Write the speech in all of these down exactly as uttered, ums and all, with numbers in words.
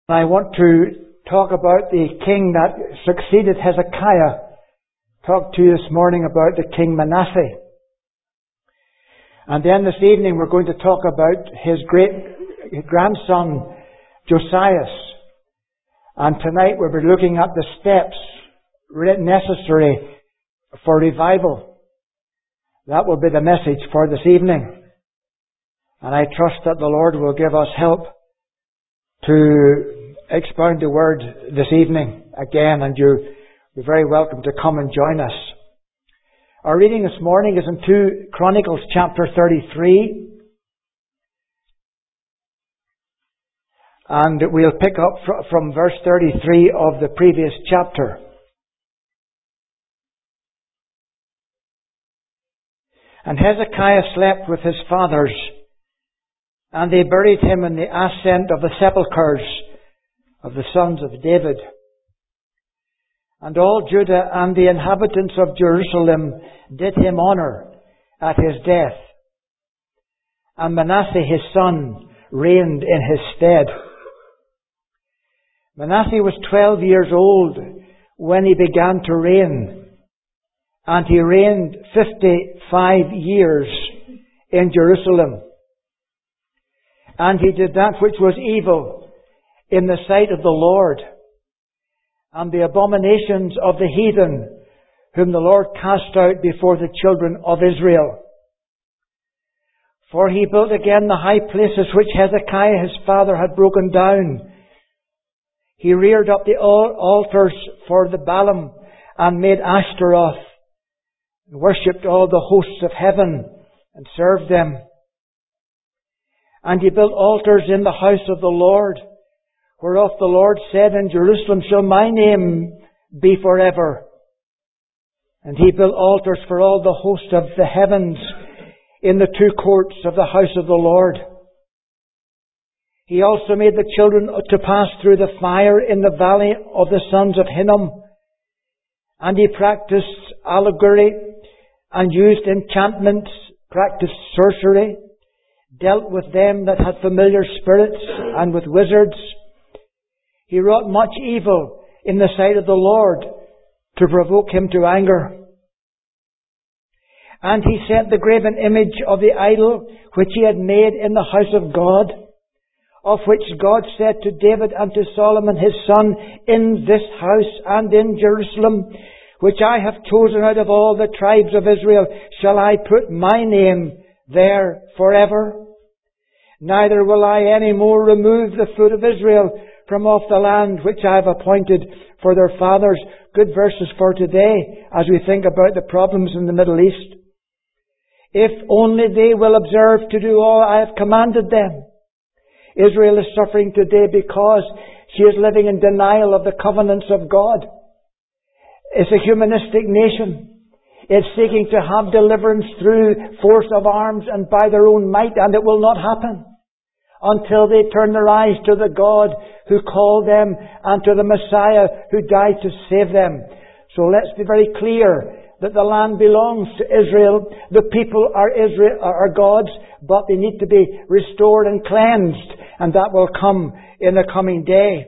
I want to talk about the king that succeeded Hezekiah. Talk to you this morning about the King Manasseh. And then this evening we're going to talk about his great grandson Josias. And tonight we'll be looking at the steps necessary for revival. That will be the message for this evening. And I trust that the Lord will give us help to expound the word this evening again, and you're very welcome to come and join us. Our reading this morning is in Second Chronicles chapter thirty-three. And we'll pick up fr- from verse thirty-three of the previous chapter. And Hezekiah slept with his fathers, and they buried him in the ascent of the sepulchres of the sons of David. And all Judah and the inhabitants of Jerusalem did him honour at his death. And Manasseh his son reigned in his stead. Manasseh was twelve years old when he began to reign, and he reigned fifty-five years in Jerusalem. And he did that which was evil in the sight of the Lord, and the abominations of the heathen, whom the Lord cast out before the children of Israel. For he built again the high places which Hezekiah his father had broken down. He reared up the altars for the Baalim, and made Ashtaroth, and worshipped all the hosts of heaven, and served them. And he built altars in the house of the Lord, whereof the Lord said, In Jerusalem shall my name be forever. And he built altars for all the host of the heavens in the two courts of the house of the Lord. He also made the children to pass through the fire in the valley of the sons of Hinnom. And he practiced allegory, and used enchantments, practiced sorcery, dealt with them that had familiar spirits, and with wizards. He wrought much evil in the sight of the Lord, to provoke him to anger. And he set the graven image of the idol which he had made in the house of God, of which God said to David and to Solomon his son, In this house and in Jerusalem, which I have chosen out of all the tribes of Israel, shall I put my name there forever. Neither will I any more remove the foot of Israel from off the land which I have appointed for their fathers. Good verses for today as we think about the problems in the Middle East. If only they will observe to do all I have commanded them. Israel is suffering today because she is living in denial of the covenants of God. It's a humanistic nation. It's seeking to have deliverance through force of arms and by their own might, and it will not happen until they turn their eyes to the God who called them and to the Messiah who died to save them. So let's be very clear that the land belongs to Israel. The people are Israel, are God's, but they need to be restored and cleansed, and that will come in the coming day.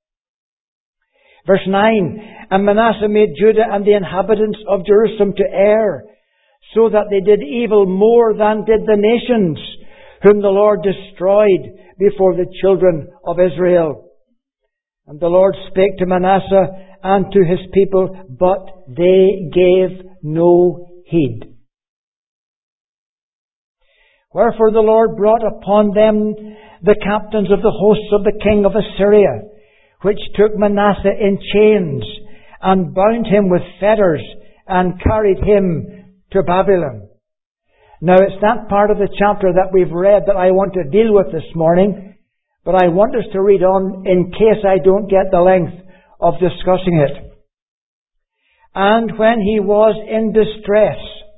Verse nine, And Manasseh made Judah and the inhabitants of Jerusalem to err, so that they did evil more than did the nations, whom the Lord destroyed before the children of Israel. And the Lord spake to Manasseh and to his people, but they gave no heed. Wherefore the Lord brought upon them the captains of the hosts of the king of Assyria, which took Manasseh in chains, and bound him with fetters, and carried him to Babylon. Now it's that part of the chapter that we've read that I want to deal with this morning, but I want us to read on in case I don't get the length of discussing it. And when he was in distress,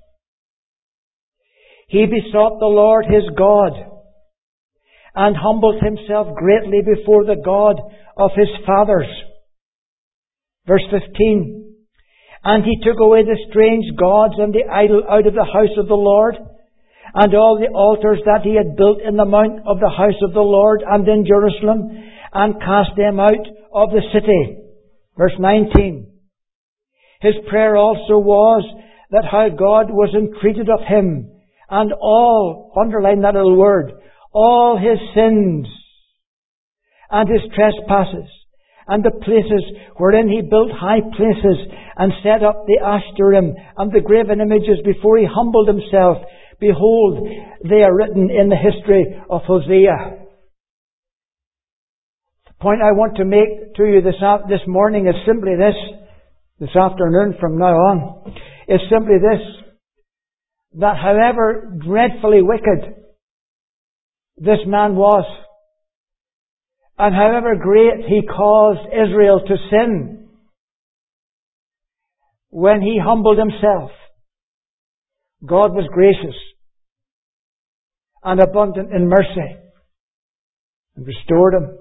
he besought the Lord his God, and humbled himself greatly before the God of his fathers. Verse fifteen, And he took away the strange gods and the idol out of the house of the Lord, and all the altars that he had built in the mount of the house of the Lord and in Jerusalem, and cast them out of the city. Verse nineteen. His prayer also was that how God was entreated of him, and all, underline that little word, all his sins and his trespasses, and the places wherein he built high places and set up the Ashtarim and the graven images before he humbled himself. Behold, they are written in the history of Hosea. The point I want to make to you this, this morning is simply this, this afternoon from now on, is simply this, that however dreadfully wicked this man was, and however great he caused Israel to sin, when he humbled himself, God was gracious and abundant in mercy and restored him.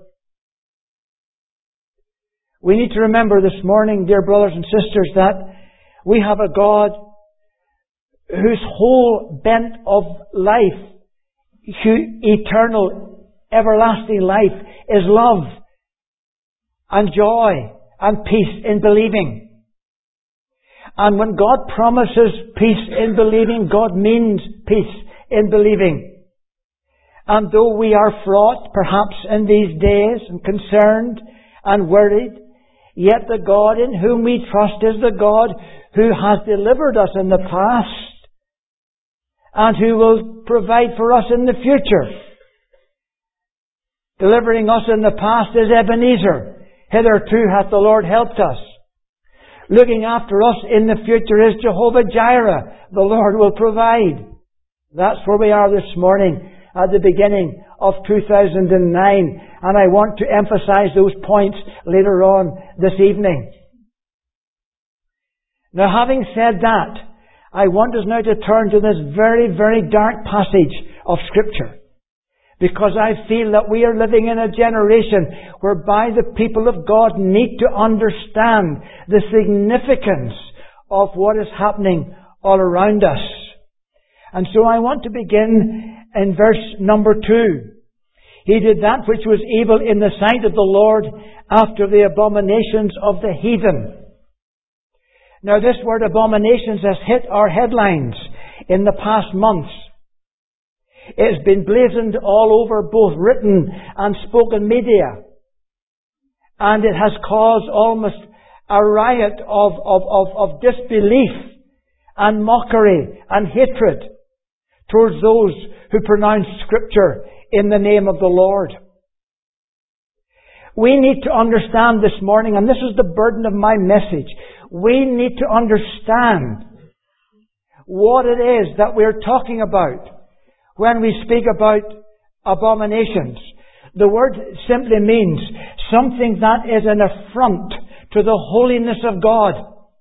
We need to remember this morning, dear brothers and sisters, that we have a God whose whole bent of life, eternal, everlasting life, is love and joy and peace in believing. And when God promises peace in believing, God means peace in believing. And though we are fraught, perhaps in these days, and concerned and worried, yet the God in whom we trust is the God who has delivered us in the past and who will provide for us in the future. Delivering us in the past is Ebenezer. Hitherto hath the Lord helped us. Looking after us in the future is Jehovah Jireh. The Lord will provide. That's where we are this morning at the beginning of two thousand nine. And I want to emphasize those points later on this evening. Now, having said that, I want us now to turn to this very, very dark passage of Scripture. Because I feel that we are living in a generation whereby the people of God need to understand the significance of what is happening all around us. And so I want to begin in verse number two. He did that which was evil in the sight of the Lord after the abominations of the heathen. Now this word abominations has hit our headlines in the past months. It's been blazoned all over both written and spoken media. And it has caused almost a riot of, of, of, of disbelief and mockery and hatred towards those who pronounce Scripture in the name of the Lord. We need to understand this morning, and this is the burden of my message, we need to understand what it is that we're talking about when we speak about abominations. The word simply means something that is an affront to the holiness of God.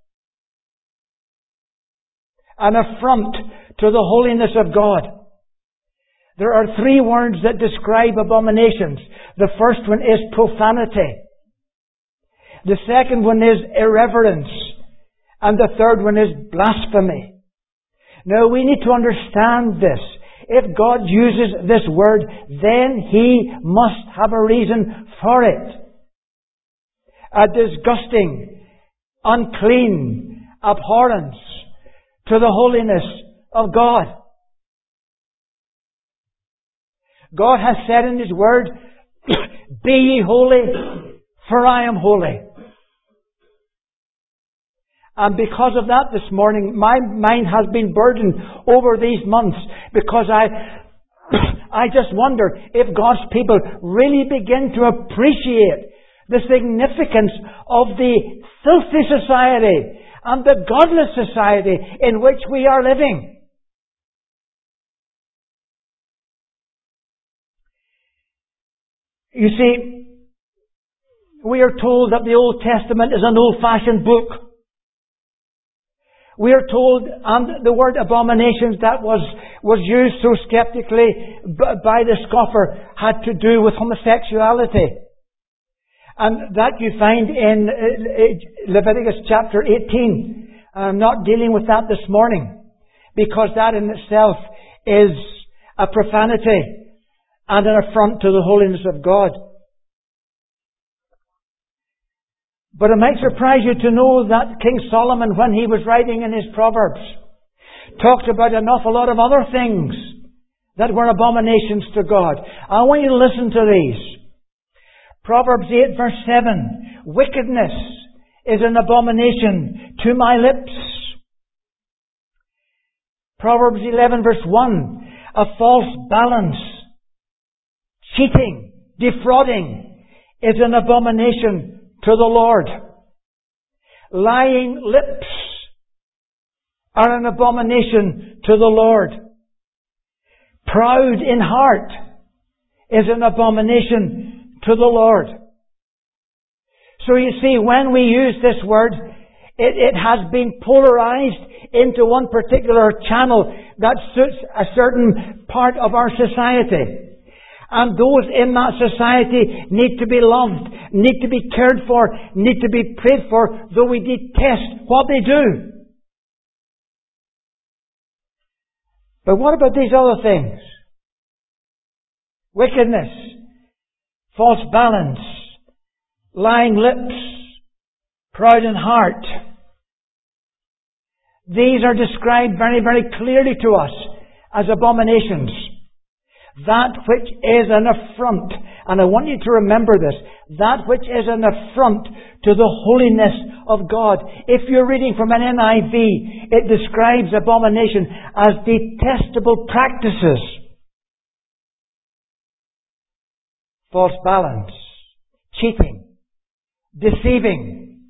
An affront to the holiness of God. There are three words that describe abominations. The first one is profanity. The second one is irreverence. And the third one is blasphemy. Now we need to understand this. If God uses this word, then He must have a reason for it. A disgusting, unclean abhorrence to the holiness of God. God has said in His Word, "Be ye holy, for I am holy." And because of that this morning, my mind has been burdened over these months because I, I just wonder if God's people really begin to appreciate the significance of the filthy society and the godless society in which we are living. You see, we are told that the Old Testament is an old-fashioned book. We are told, and the word abominations that was, was used so skeptically by the scoffer had to do with homosexuality. And that you find in Leviticus chapter eighteen. I'm not dealing with that this morning, because that in itself is a profanity and an affront to the holiness of God. But it might surprise you to know that King Solomon, when he was writing in his Proverbs, talked about an awful lot of other things that were abominations to God. I want you to listen to these. Proverbs eight verse seven. Wickedness is an abomination to my lips. Proverbs eleven verse one. A false balance, cheating, defrauding is an abomination to the Lord. Lying lips are an abomination to the Lord. Proud in heart is an abomination to the Lord. So you see, when we use this word, it, it has been polarized into one particular channel that suits a certain part of our society. And those in that society need to be loved, need to be cared for, need to be prayed for, though we detest what they do. But what about these other things? Wickedness, false balance, lying lips, proud in heart. These are described very, very clearly to us as abominations. That which is an affront, and I want you to remember this, that which is an affront to the holiness of God. If you're reading from an N I V, it describes abomination as detestable practices. False balance, cheating, deceiving.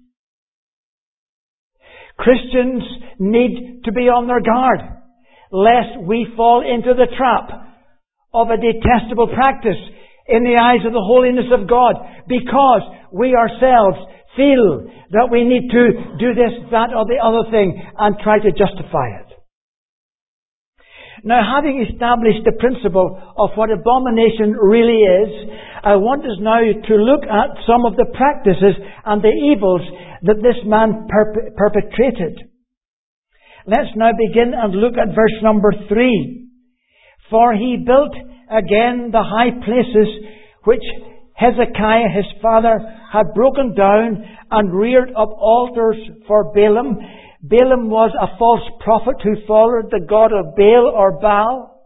Christians need to be on their guard, lest we fall into the trap of a detestable practice in the eyes of the holiness of God, because we ourselves feel that we need to do this, that, or the other thing and try to justify it. Now, having established the principle of what abomination really is, I want us now to look at some of the practices and the evils that this man perp- perpetrated. Let's now begin and look at verse number three. For he built again the high places which Hezekiah his father had broken down, and reared up altars for Balaam. Balaam was a false prophet who followed the god of Baal or Baal.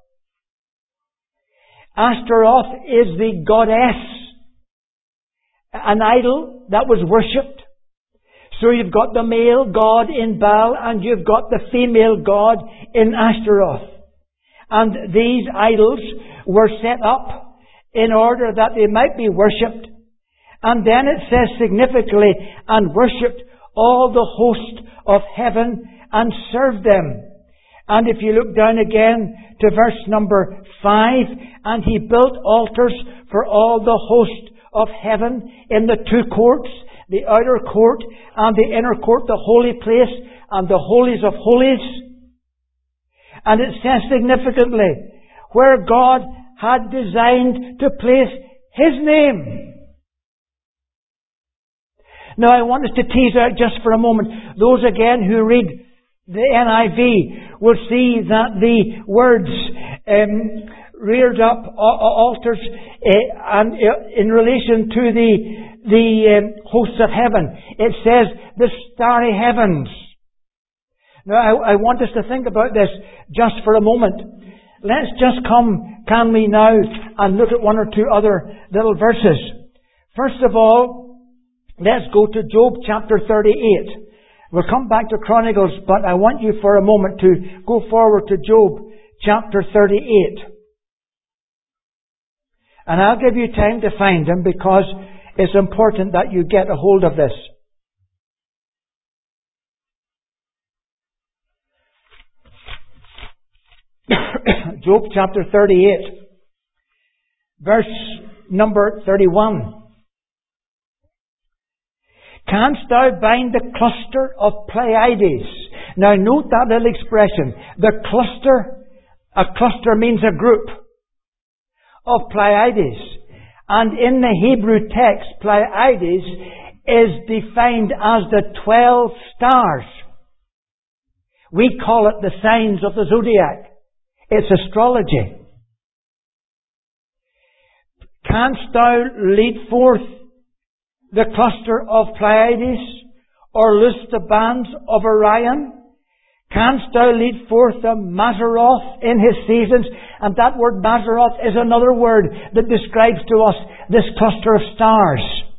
Ashtaroth is the goddess, an idol that was worshipped. So you've got the male god in Baal and you've got the female god in Ashtaroth. And these idols were set up in order that they might be worshipped. And then it says significantly, and worshipped all the host of heaven and served them. And if you look down again to verse number five, and he built altars for all the host of heaven in the two courts, the outer court and the inner court, the holy place and the holies of holies. And it says significantly, where God had designed to place His name. Now I want us to tease out just for a moment. Those again who read the N I V will see that the words um, reared up altars uh, and uh, in relation to the the um, hosts of heaven, it says the starry heavens. Now, I, I want us to think about this just for a moment. Let's just come, can we now, and look at one or two other little verses. First of all, let's go to Job chapter thirty-eight. We'll come back to Chronicles, but I want you for a moment to go forward to Job chapter thirty-eight. And I'll give you time to find them because it's important that you get a hold of this. Job chapter thirty-eight, verse number thirty-one. Canst thou bind the cluster of Pleiades? Now note that little expression. The cluster, a cluster means a group of Pleiades. And in the Hebrew text, Pleiades is defined as the twelve stars. We call it the signs of the zodiac. It's astrology. Canst thou lead forth the cluster of Pleiades, or loose the bands of Orion? Canst thou lead forth the Mazzaroth in his seasons? And that word Mazzaroth is another word that describes to us this cluster of stars.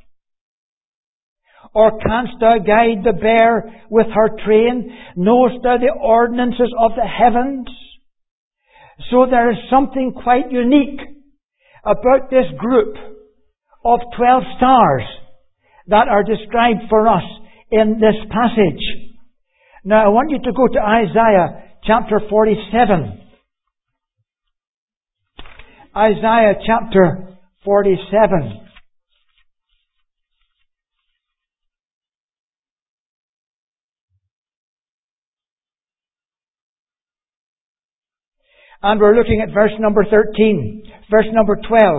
Or canst thou guide the bear with her train? Knowest thou the ordinances of the heavens? So there is something quite unique about this group of twelve stars that are described for us in this passage. Now I want you to go to Isaiah chapter forty-seven. Isaiah chapter forty-seven. And we're looking at verse number thirteen. Verse number twelve.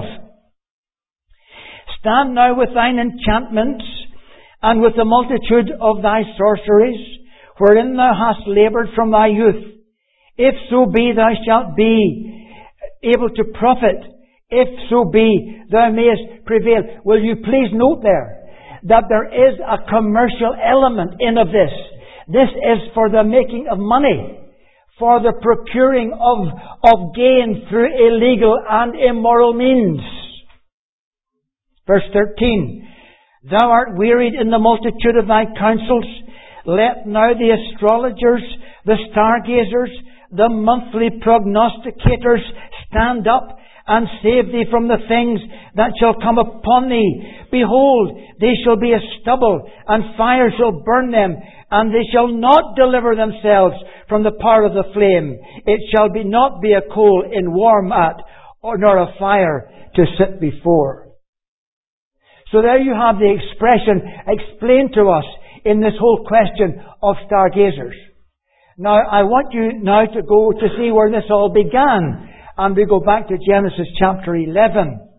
Stand now with thine enchantments, and with the multitude of thy sorceries, wherein thou hast laboured from thy youth. If so be thou shalt be able to profit, if so be thou mayest prevail. Will you please note there that there is a commercial element in of this. This is for the making of money, for the procuring of, of gain through illegal and immoral means. Verse thirteen. Thou art wearied in the multitude of thy counsels. Let now the astrologers, the stargazers, the monthly prognosticators stand up and save thee from the things that shall come upon thee. Behold, they shall be as stubble, and fire shall burn them, and they shall not deliver themselves from the power of the flame. It shall be not be a coal in warm at, or nor a fire to sit before. So there you have the expression explained to us in this whole question of stargazers. Now, I want you now to go to see where this all began. And we go back to Genesis chapter eleven.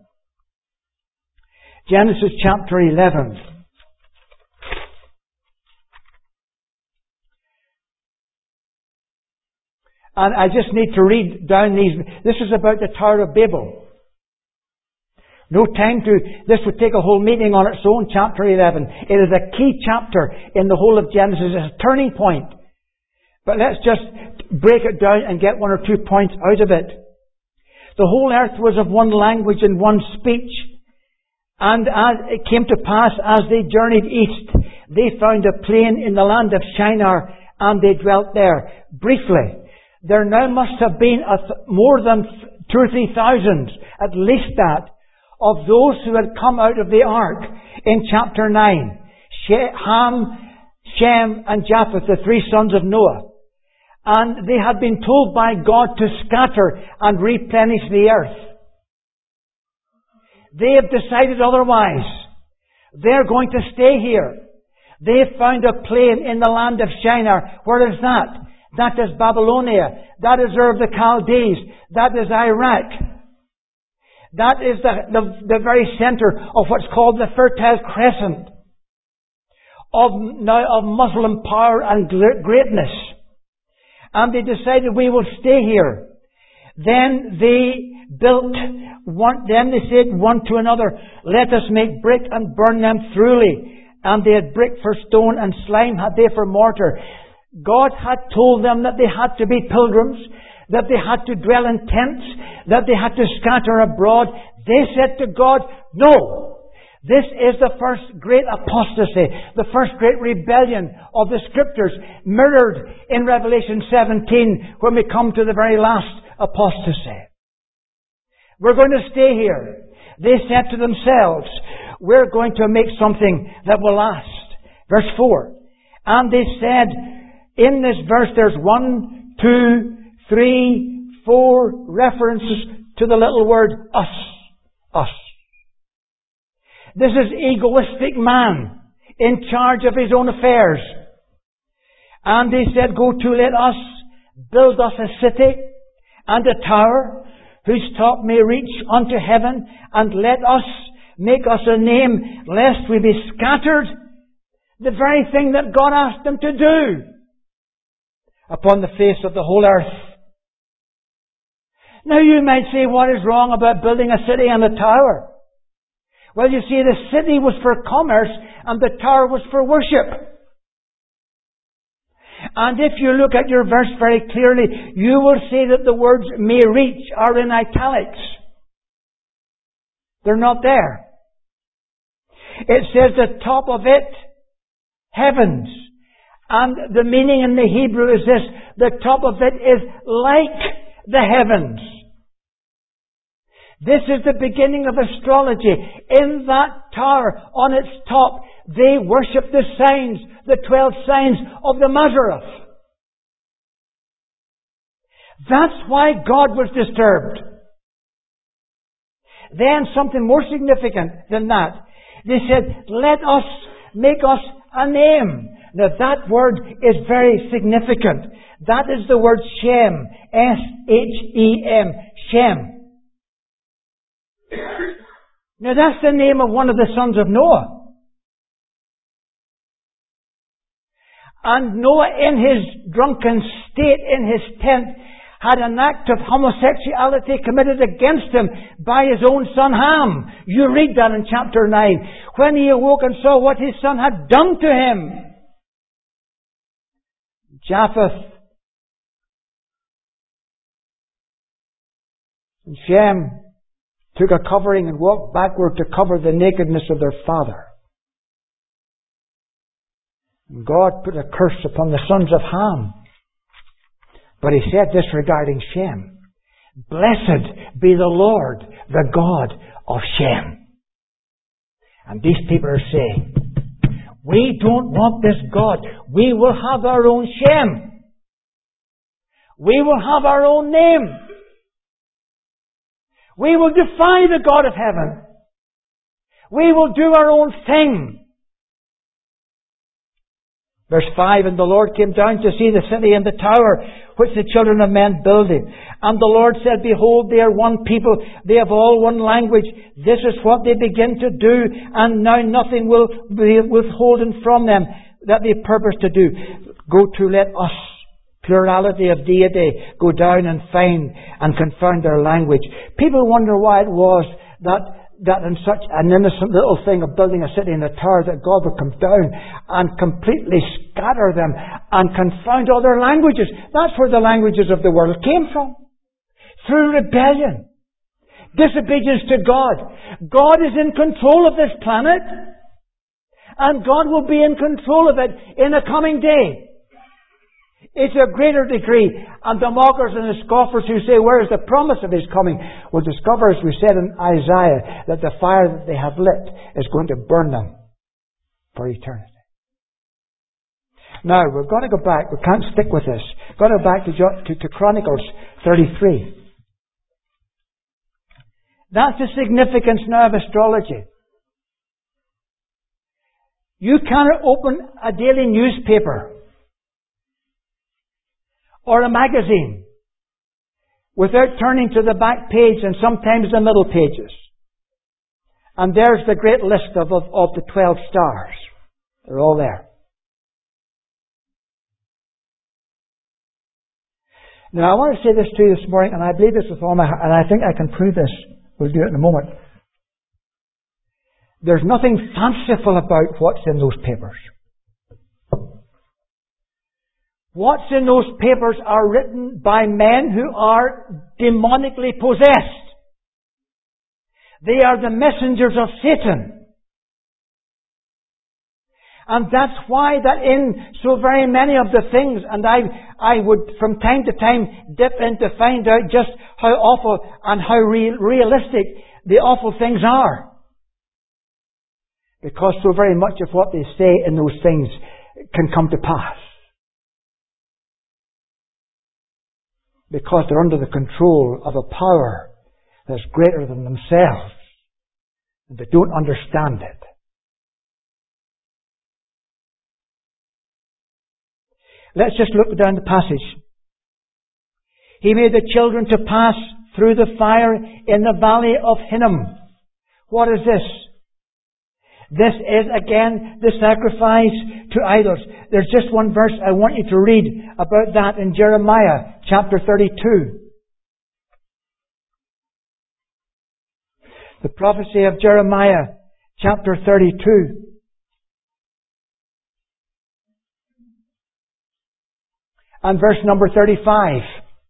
Genesis chapter eleven. And I just need to read down these. This is about the Tower of Babel. No time to, this would take a whole meeting on its own, chapter eleven. It is a key chapter in the whole of Genesis. It's a turning point. But let's just break it down and get one or two points out of it. The whole earth was of one language and one speech. And as it came to pass, as they journeyed east, they found a plain in the land of Shinar, and they dwelt there. Briefly, there now must have been a th- more than two or three thousand, at least that, of those who had come out of the ark in chapter nine. Ham, Shem, and Japheth, the three sons of Noah. And they had been told by God to scatter and replenish the earth. They have decided otherwise. They're going to stay here. They have found a plain in the land of Shinar. Where is that? That is Babylonia. That is Ur of the Chaldees. That is Iraq. That is the, the, the very centre of what's called the Fertile Crescent of, now of Muslim power and greatness. And they decided, we will stay here. Then they built one, then they said one to another, let us make brick and burn them thoroughly. And they had brick for stone, and slime had they for mortar. God had told them that they had to be pilgrims, that they had to dwell in tents, that they had to scatter abroad. They said to God, no, this is the first great apostasy, the first great rebellion of the Scriptures, mirrored in Revelation seventeen when we come to the very last apostasy. We're going to stay here. They said to themselves, we're going to make something that will last. Verse four. And they said, in this verse there's one, two, three, four references to the little word us. Us. This is egoistic man in charge of his own affairs. And they said, go to, let us build us a city and a tower whose top may reach unto heaven, and let us make us a name lest we be scattered. The very thing that God asked them to do upon the face of the whole earth. Now you might say, what is wrong about building a city and a tower? Well, you see, the city was for commerce and the tower was for worship. And if you look at your verse very clearly, you will see that the words may reach are in italics. They're not there. It says the top of it, heavens. And the meaning in the Hebrew is this: the top of it is like the heavens. This is the beginning of astrology. In that tower, on its top, they worship the signs, the twelve signs of the Mazzaroth. That's why God was disturbed. Then something more significant than that. They said, let us make us a name. Now that word is very significant. That is the word Shem. S H E M. Shem. Now that's the name of one of the sons of Noah. And Noah, in his drunken state in his tent, had an act of homosexuality committed against him by his own son Ham. You read that in chapter nine. When he awoke and saw what his son had done to him. Japheth and Shem took a covering and walked backward to cover the nakedness of their father. And God put a curse upon the sons of Ham. But he said this regarding Shem: blessed be the Lord, the God of Shem. And these people are saying, we don't want this God. We will have our own Shem. We will have our own name. We will defy the God of heaven. We will do our own thing. Verse five, and the Lord came down to see the city and the tower which the children of men builded. And the Lord said, behold, they are one people. They have all one language. This is what they begin to do. And now nothing will be withholden from them that they purpose to do. Go to, let us, plurality of deity, go down and find and confound their language. People wonder why it was that that in such an innocent little thing of building a city in a tower that God would come down and completely scatter them and confound all their languages. That's where the languages of the world came from. Through rebellion. Disobedience to God. God is in control of this planet. And God will be in control of it in a coming day. It's a greater degree. And the mockers and the scoffers who say, where is the promise of His coming? Will discover, as we said in Isaiah, that the fire that they have lit is going to burn them for eternity. Now, we're going to go back. We can't stick with this. We've got to go back to, to, to Chronicles thirty-three. That's the significance now of astrology. You cannot open a daily newspaper or a magazine without turning to the back page and sometimes the middle pages. And there's the great list of, of, of the twelve stars. They're all there. Now I want to say this to you this morning, and I believe this with all my heart, and I think I can prove this. We'll do it in a moment. There's nothing fanciful about what's in those papers. What's in those papers are written by men who are demonically possessed. They are the messengers of Satan. And that's why that in so very many of the things, and I, I would from time to time dip in to find out just how awful and how real, realistic the awful things are. Because so very much of what they say in those things can come to pass. Because they're under the control of a power that's greater than themselves. And they don't understand it. Let's just look down the passage. He made the children to pass through the fire in the valley of Hinnom. What is this? This is again the sacrifice to idols. There's just one verse I want you to read about that in Jeremiah chapter thirty-two. The prophecy of Jeremiah chapter thirty-two. And verse number thirty-five.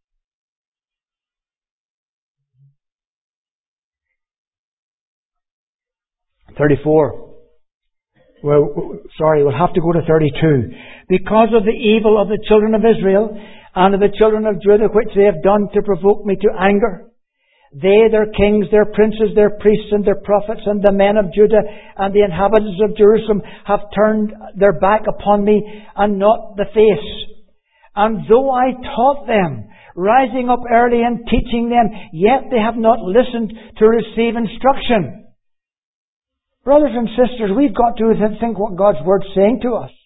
thirty-four. Well, sorry, we'll have to go to thirty-two. Because of the evil of the children of Israel and of the children of Judah, which they have done to provoke me to anger, they, their kings, their princes, their priests, and their prophets, and the men of Judah, and the inhabitants of Jerusalem, have turned their back upon me, and not the face. And though I taught them, rising up early and teaching them, yet they have not listened to receive instruction. Brothers and sisters, we've got to think what God's Word's saying to us.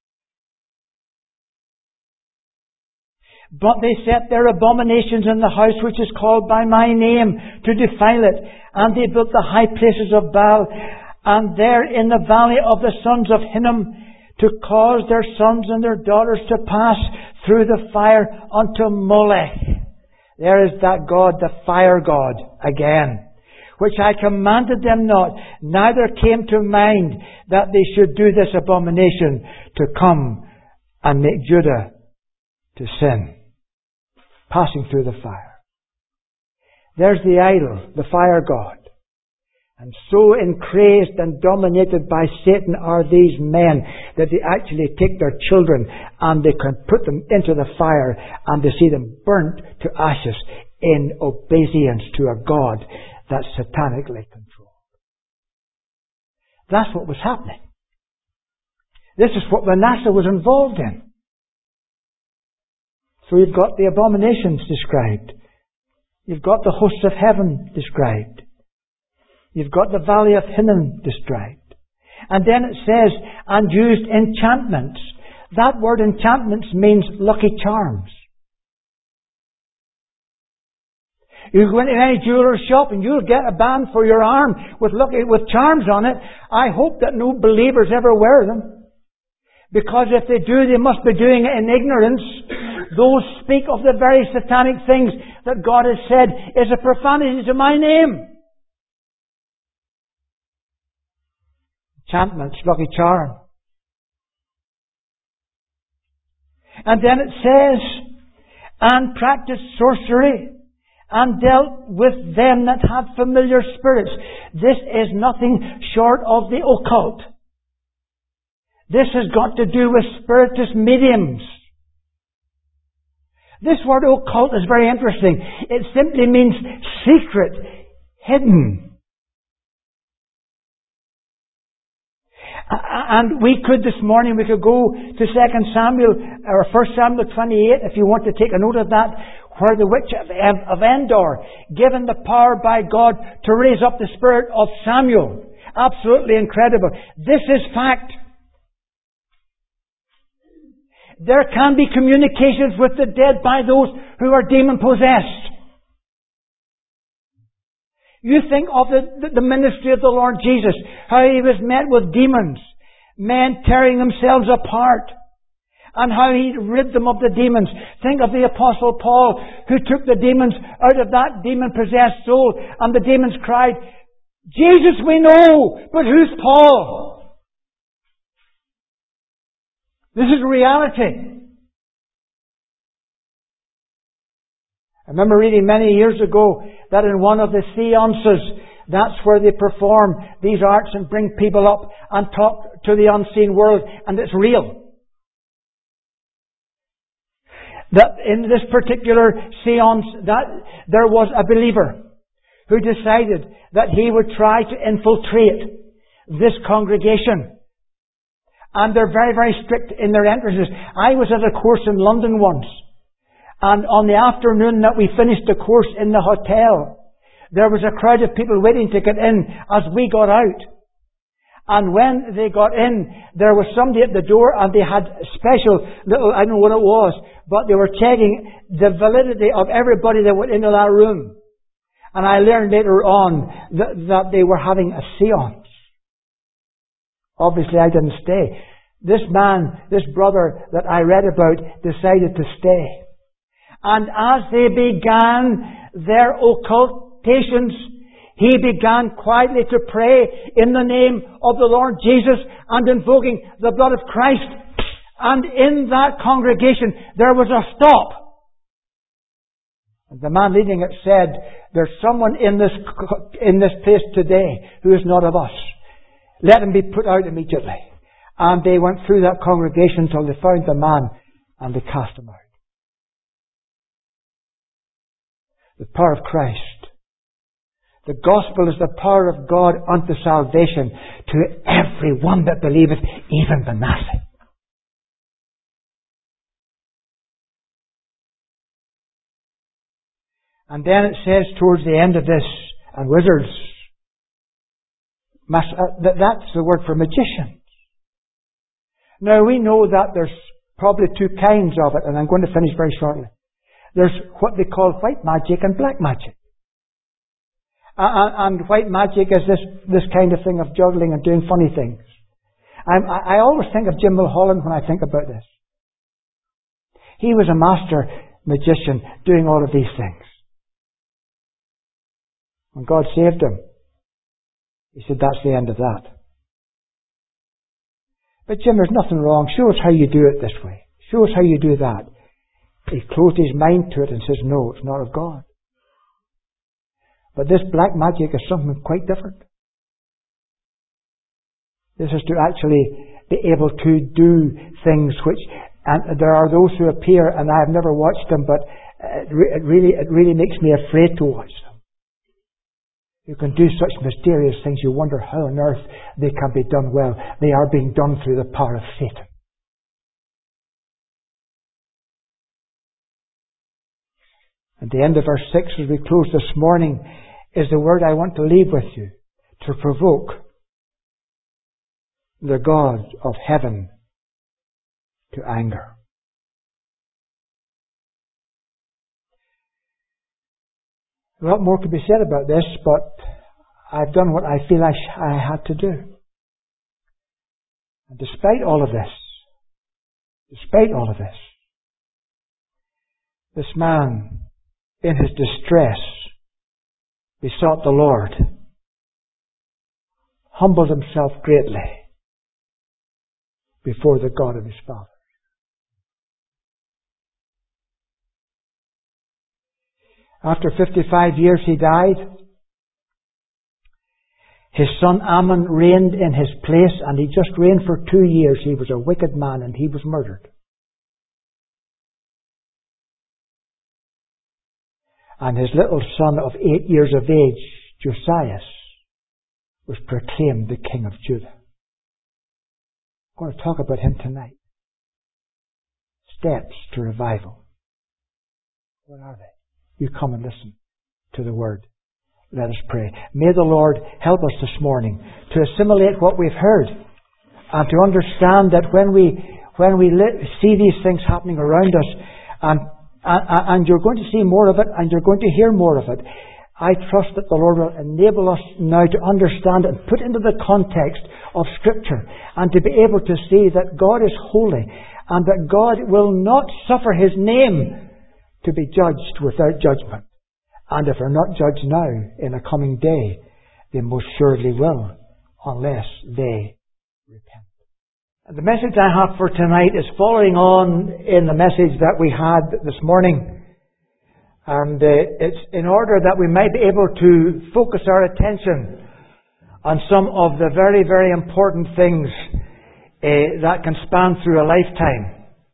But they set their abominations in the house which is called by my name, to defile it. And they built the high places of Baal, and there in the valley of the sons of Hinnom, to cause their sons and their daughters to pass through the fire unto Molech. There is that God, the fire God, again, which I commanded them not, neither came to mind that they should do this abomination, to come and make Judah to sin, passing through the fire. There's the idol, the fire god. And so encrazed and dominated by Satan are these men that they actually take their children and they can put them into the fire and they see them burnt to ashes in obeisance to a god that's satanically controlled. That's what was happening. This is what Manasseh was involved in. So you've got the abominations described. You've got the hosts of heaven described. You've got the valley of Hinnom described. And then it says, and used enchantments. That word enchantments means lucky charms. You go into any jeweller's shop and you'll get a band for your arm with lucky, with charms on it. I hope that no believers ever wear them. Because if they do, they must be doing it in ignorance. Those speak of the very satanic things that God has said is a profanity to my name. Enchantments, lucky charm. And then it says, and practiced sorcery, and dealt with them that had familiar spirits. This is nothing short of the occult. This has got to do with spiritist mediums. This word occult is very interesting. It simply means secret, hidden. And we could this morning, we could go to Second Samuel, or First Samuel twenty-eight, if you want to take a note of that, where the witch of Endor, given the power by God to raise up the spirit of Samuel. Absolutely incredible. This is fact. There can be communications with the dead by those who are demon-possessed. You think of the, the ministry of the Lord Jesus, how He was met with demons, men tearing themselves apart, and how He rid them of the demons. Think of the Apostle Paul, who took the demons out of that demon-possessed soul, and the demons cried, Jesus we know, but who's Paul? This is reality. I remember reading many years ago that in one of the seances, that's where they perform these arts and bring people up and talk to the unseen world, and it's real. That in this particular seance, that there was a believer who decided that he would try to infiltrate this congregation. And they're very, very strict in their entrances. I was at a course in London once. And on the afternoon that we finished the course in the hotel, there was a crowd of people waiting to get in as we got out. And when they got in, there was somebody at the door and they had special little, I don't know what it was, but they were checking the validity of everybody that went into that room. And I learned later on that, that they were having a seance. Obviously I didn't stay. This man, this brother that I read about, decided to stay. And as they began their occultations, He began quietly to pray in the name of the Lord Jesus and invoking the blood of Christ. And in that congregation there was a stop. And the man leading it said, there's someone in this, in this place today who is not of us. Let him be put out immediately. And they went through that congregation until they found the man and they cast him out. The power of Christ. The gospel is the power of God unto salvation to every one that believeth, even Manasseh. And then it says towards the end of this, and wizards, that's the word for magicians. Now we know that there's probably two kinds of it, and I'm going to finish very shortly. There's what they call white magic and black magic. And white magic is this, this kind of thing of juggling and doing funny things. I'm, I always think of Jim Mulholland when I think about this. He was a master magician doing all of these things. When God saved him, He said, that's the end of that. But Jim, there's nothing wrong. Show us how you do it this way. Show us how you do that. He closed his mind to it and says, no, it's not of God. But this black magic is something quite different. This is to actually be able to do things which, and there are those who appear, and I have never watched them, but it really, it really makes me afraid to watch them. You can do such mysterious things, you wonder how on earth they can be done well. They are being done through the power of Satan. At the end of verse six, as we close this morning, is the word I want to leave with you. To provoke the God of heaven to anger. A lot more could be said about this, but I've done what I feel I, sh- I had to do. And despite all of this, despite all of this, this man, in his distress, besought the Lord, humbled himself greatly before the God of his father. After fifty-five years he died. His son Ammon reigned in his place, and he just reigned for two years. He was a wicked man and he was murdered. And his little son of eight years of age, Josias, was proclaimed the king of Judah. I'm going to talk about him tonight. Steps to revival. What are they? You come and listen to the word. Let us pray. May the Lord help us this morning to assimilate what we've heard and to understand that when we when we see these things happening around us, and, and, and you're going to see more of it and you're going to hear more of it, I trust that the Lord will enable us now to understand and put into the context of Scripture and to be able to see that God is holy and that God will not suffer His name to be judged without judgment. And if they're not judged now, in a coming day, they most surely will, unless they repent. The message I have for tonight is following on in the message that we had this morning. And uh, it's in order that we might be able to focus our attention on some of the very, very important things uh, that can span through a lifetime.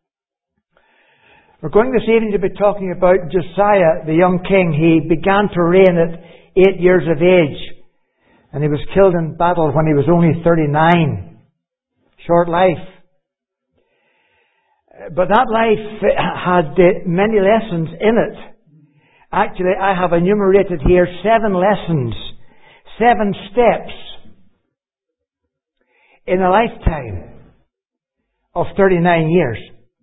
We're going this evening to be talking about Josiah, the young king. He began to reign at eight years of age. And he was killed in battle when he was only thirty-nine. Short life. But that life had many lessons in it. Actually, I have enumerated here seven lessons, seven steps in a lifetime of thirty-nine years.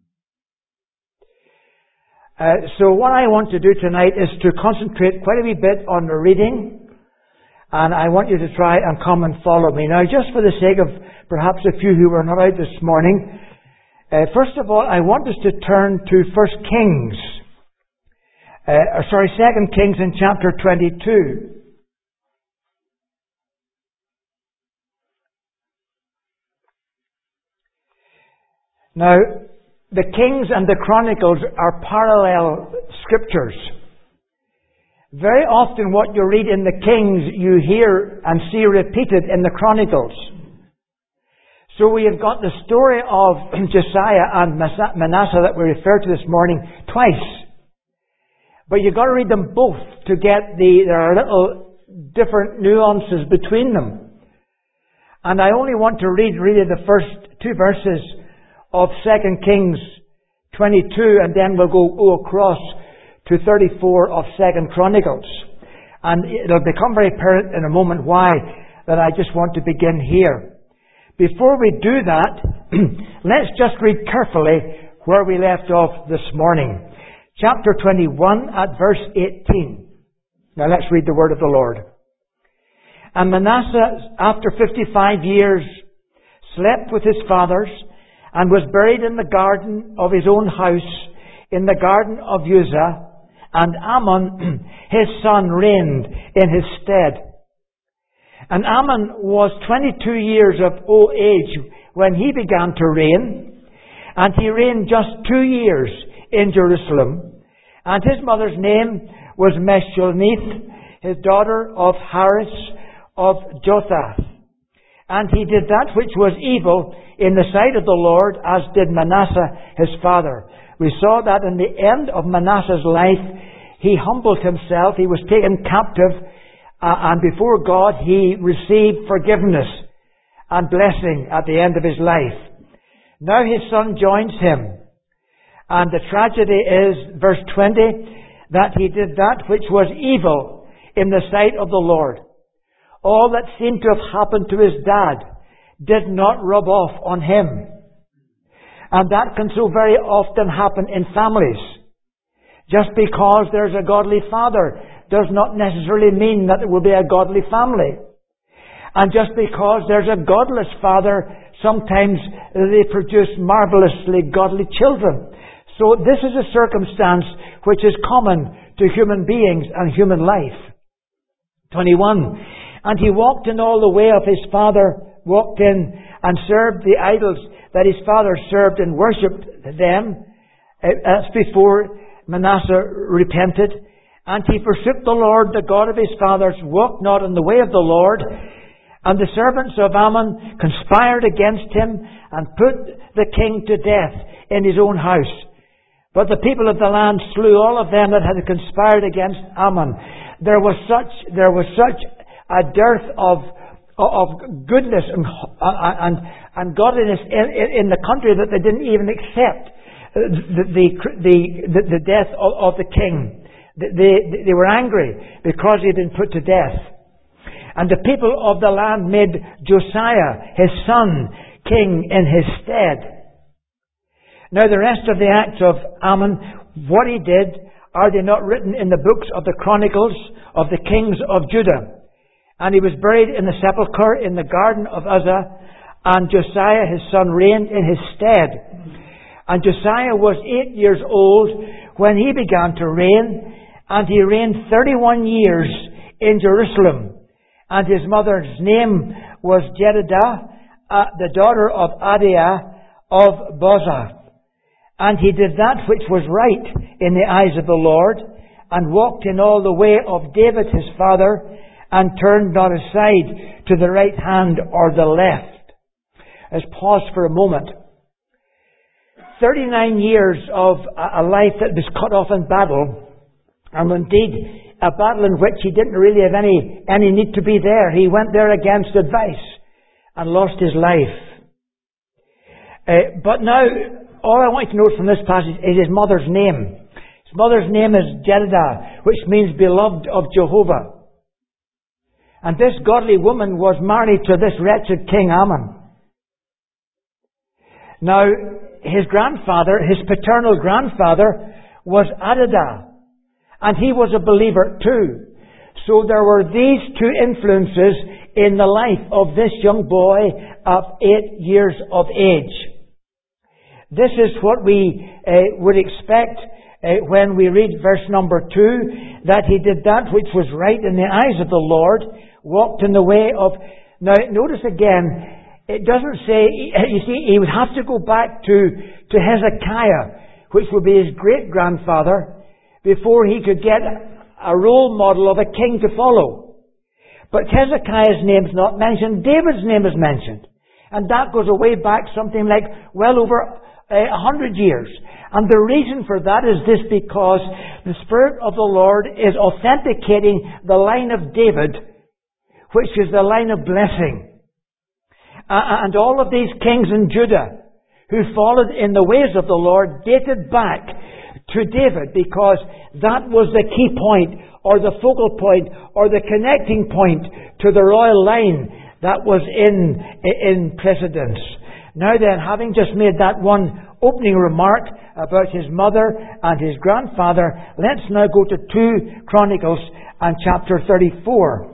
Uh, so what I want to do tonight is to concentrate quite a wee bit on the reading, and I want you to try and come and follow me. Now, just for the sake of perhaps a few who were not out this morning, uh, first of all, I want us to turn to First Kings, uh, or sorry, Second Kings in chapter twenty-two. Now, the Kings and the Chronicles are parallel scriptures. Very often what you read in the Kings, you hear and see repeated in the Chronicles. So we have got the story of Josiah and Manasseh that we referred to this morning twice. But you've got to read them both to get the, there are little different nuances between them. And I only want to read really the first two verses of Second Kings twenty-two, and then we'll go, go across to thirty-four of Second Chronicles. And it'll become very apparent in a moment why that I just want to begin here. Before we do that, let's just read carefully where we left off this morning. Chapter twenty-one at verse eighteen. Now let's read the word of the Lord. And Manasseh, after fifty-five years, slept with his fathers, and was buried in the garden of his own house, in the garden of Uzzah, and Amon, his son, reigned in his stead. And Amon was twenty-two years of old age when he began to reign, and he reigned just two years in Jerusalem. And his mother's name was Meshullemeth, his daughter of Haris of Jothath. And he did that which was evil in the sight of the Lord, as did Manasseh his father. We saw that in the end of Manasseh's life, he humbled himself, he was taken captive, uh, and before God he received forgiveness and blessing at the end of his life. Now his son joins him. And the tragedy is, verse twenty, that he did that which was evil in the sight of the Lord. All that seemed to have happened to his dad did not rub off on him. And that can so very often happen in families. Just because there's a godly father does not necessarily mean that it will be a godly family. And just because there's a godless father, sometimes they produce marvelously godly children. So this is a circumstance which is common to human beings and human life. twenty-one. And he walked in all the way of his father, walked in and served the idols that his father served and worshipped them. That's before Manasseh repented. And he forsook the Lord, the God of his fathers, walked not in the way of the Lord. And the servants of Ammon conspired against him and put the king to death in his own house. But the people of the land slew all of them that had conspired against Ammon. There was such, there was such a dearth of of goodness and and, and godliness in, in the country that they didn't even accept the the the, the, the death of, of the king. They, they were angry because he had been put to death. And the people of the land made Josiah, his son, king in his stead. Now the rest of the acts of Ammon, what he did, are they not written in the books of the Chronicles of the kings of Judah? And he was buried in the sepulchre in the garden of Uzzah, and Josiah his son reigned in his stead. And Josiah was eight years old when he began to reign, and he reigned thirty-one years in Jerusalem. And his mother's name was Jedidah, uh, the daughter of Adiah of Bozah. And he did that which was right in the eyes of the Lord, and walked in all the way of David his father, and turned not aside to the right hand or the left. Let's pause for a moment. Thirty-nine years of a life that was cut off in battle, and indeed a battle in which he didn't really have any, any need to be there. He went there against advice and lost his life. Uh, but now, all I want you to note from this passage is his mother's name. His mother's name is Jedidah, which means beloved of Jehovah. And this godly woman was married to this wretched King Ammon. Now, his grandfather, his paternal grandfather, was Adidah. And he was a believer too. So there were these two influences in the life of this young boy of eight years of age. This is what we uh, would expect uh, when we read verse number two, that he did that which was right in the eyes of the Lord, walked in the way of... Now, notice again, it doesn't say, you see, he would have to go back to, to Hezekiah, which would be his great-grandfather, before he could get a role model of a king to follow. But Hezekiah's name's not mentioned. David's name is mentioned. And that goes away back something like well over a hundred years. And the reason for that is this, because the Spirit of the Lord is authenticating the line of David, which is the line of blessing. Uh, and all of these kings in Judah who followed in the ways of the Lord dated back to David, because that was the key point, or the focal point, or the connecting point to the royal line that was in, in precedence. Now then, having just made that one opening remark about his mother and his grandfather, let's now go to two Chronicles and chapter thirty-four.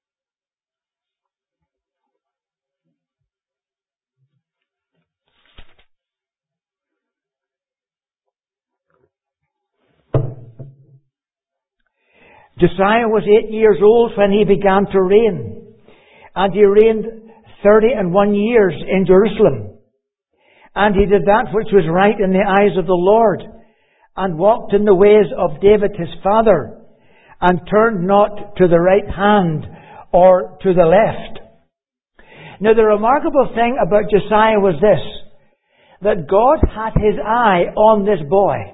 Josiah was eight years old when he began to reign, and he reigned thirty and one years in Jerusalem. And he did that which was right in the eyes of the Lord, and walked in the ways of David his father, and turned not to the right hand or to the left. Now the remarkable thing about Josiah was this, that God had his eye on this boy.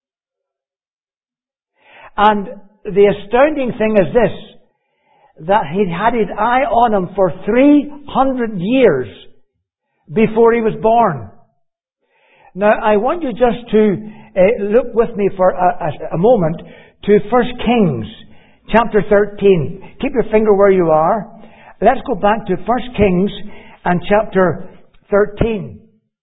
And the astounding thing is this, that he'd had his eye on him for three hundred years before he was born. Now, I want you just to uh, look with me for a, a, a moment to First Kings, chapter thirteen. Keep your finger where you are. Let's go back to First Kings and chapter thirteen.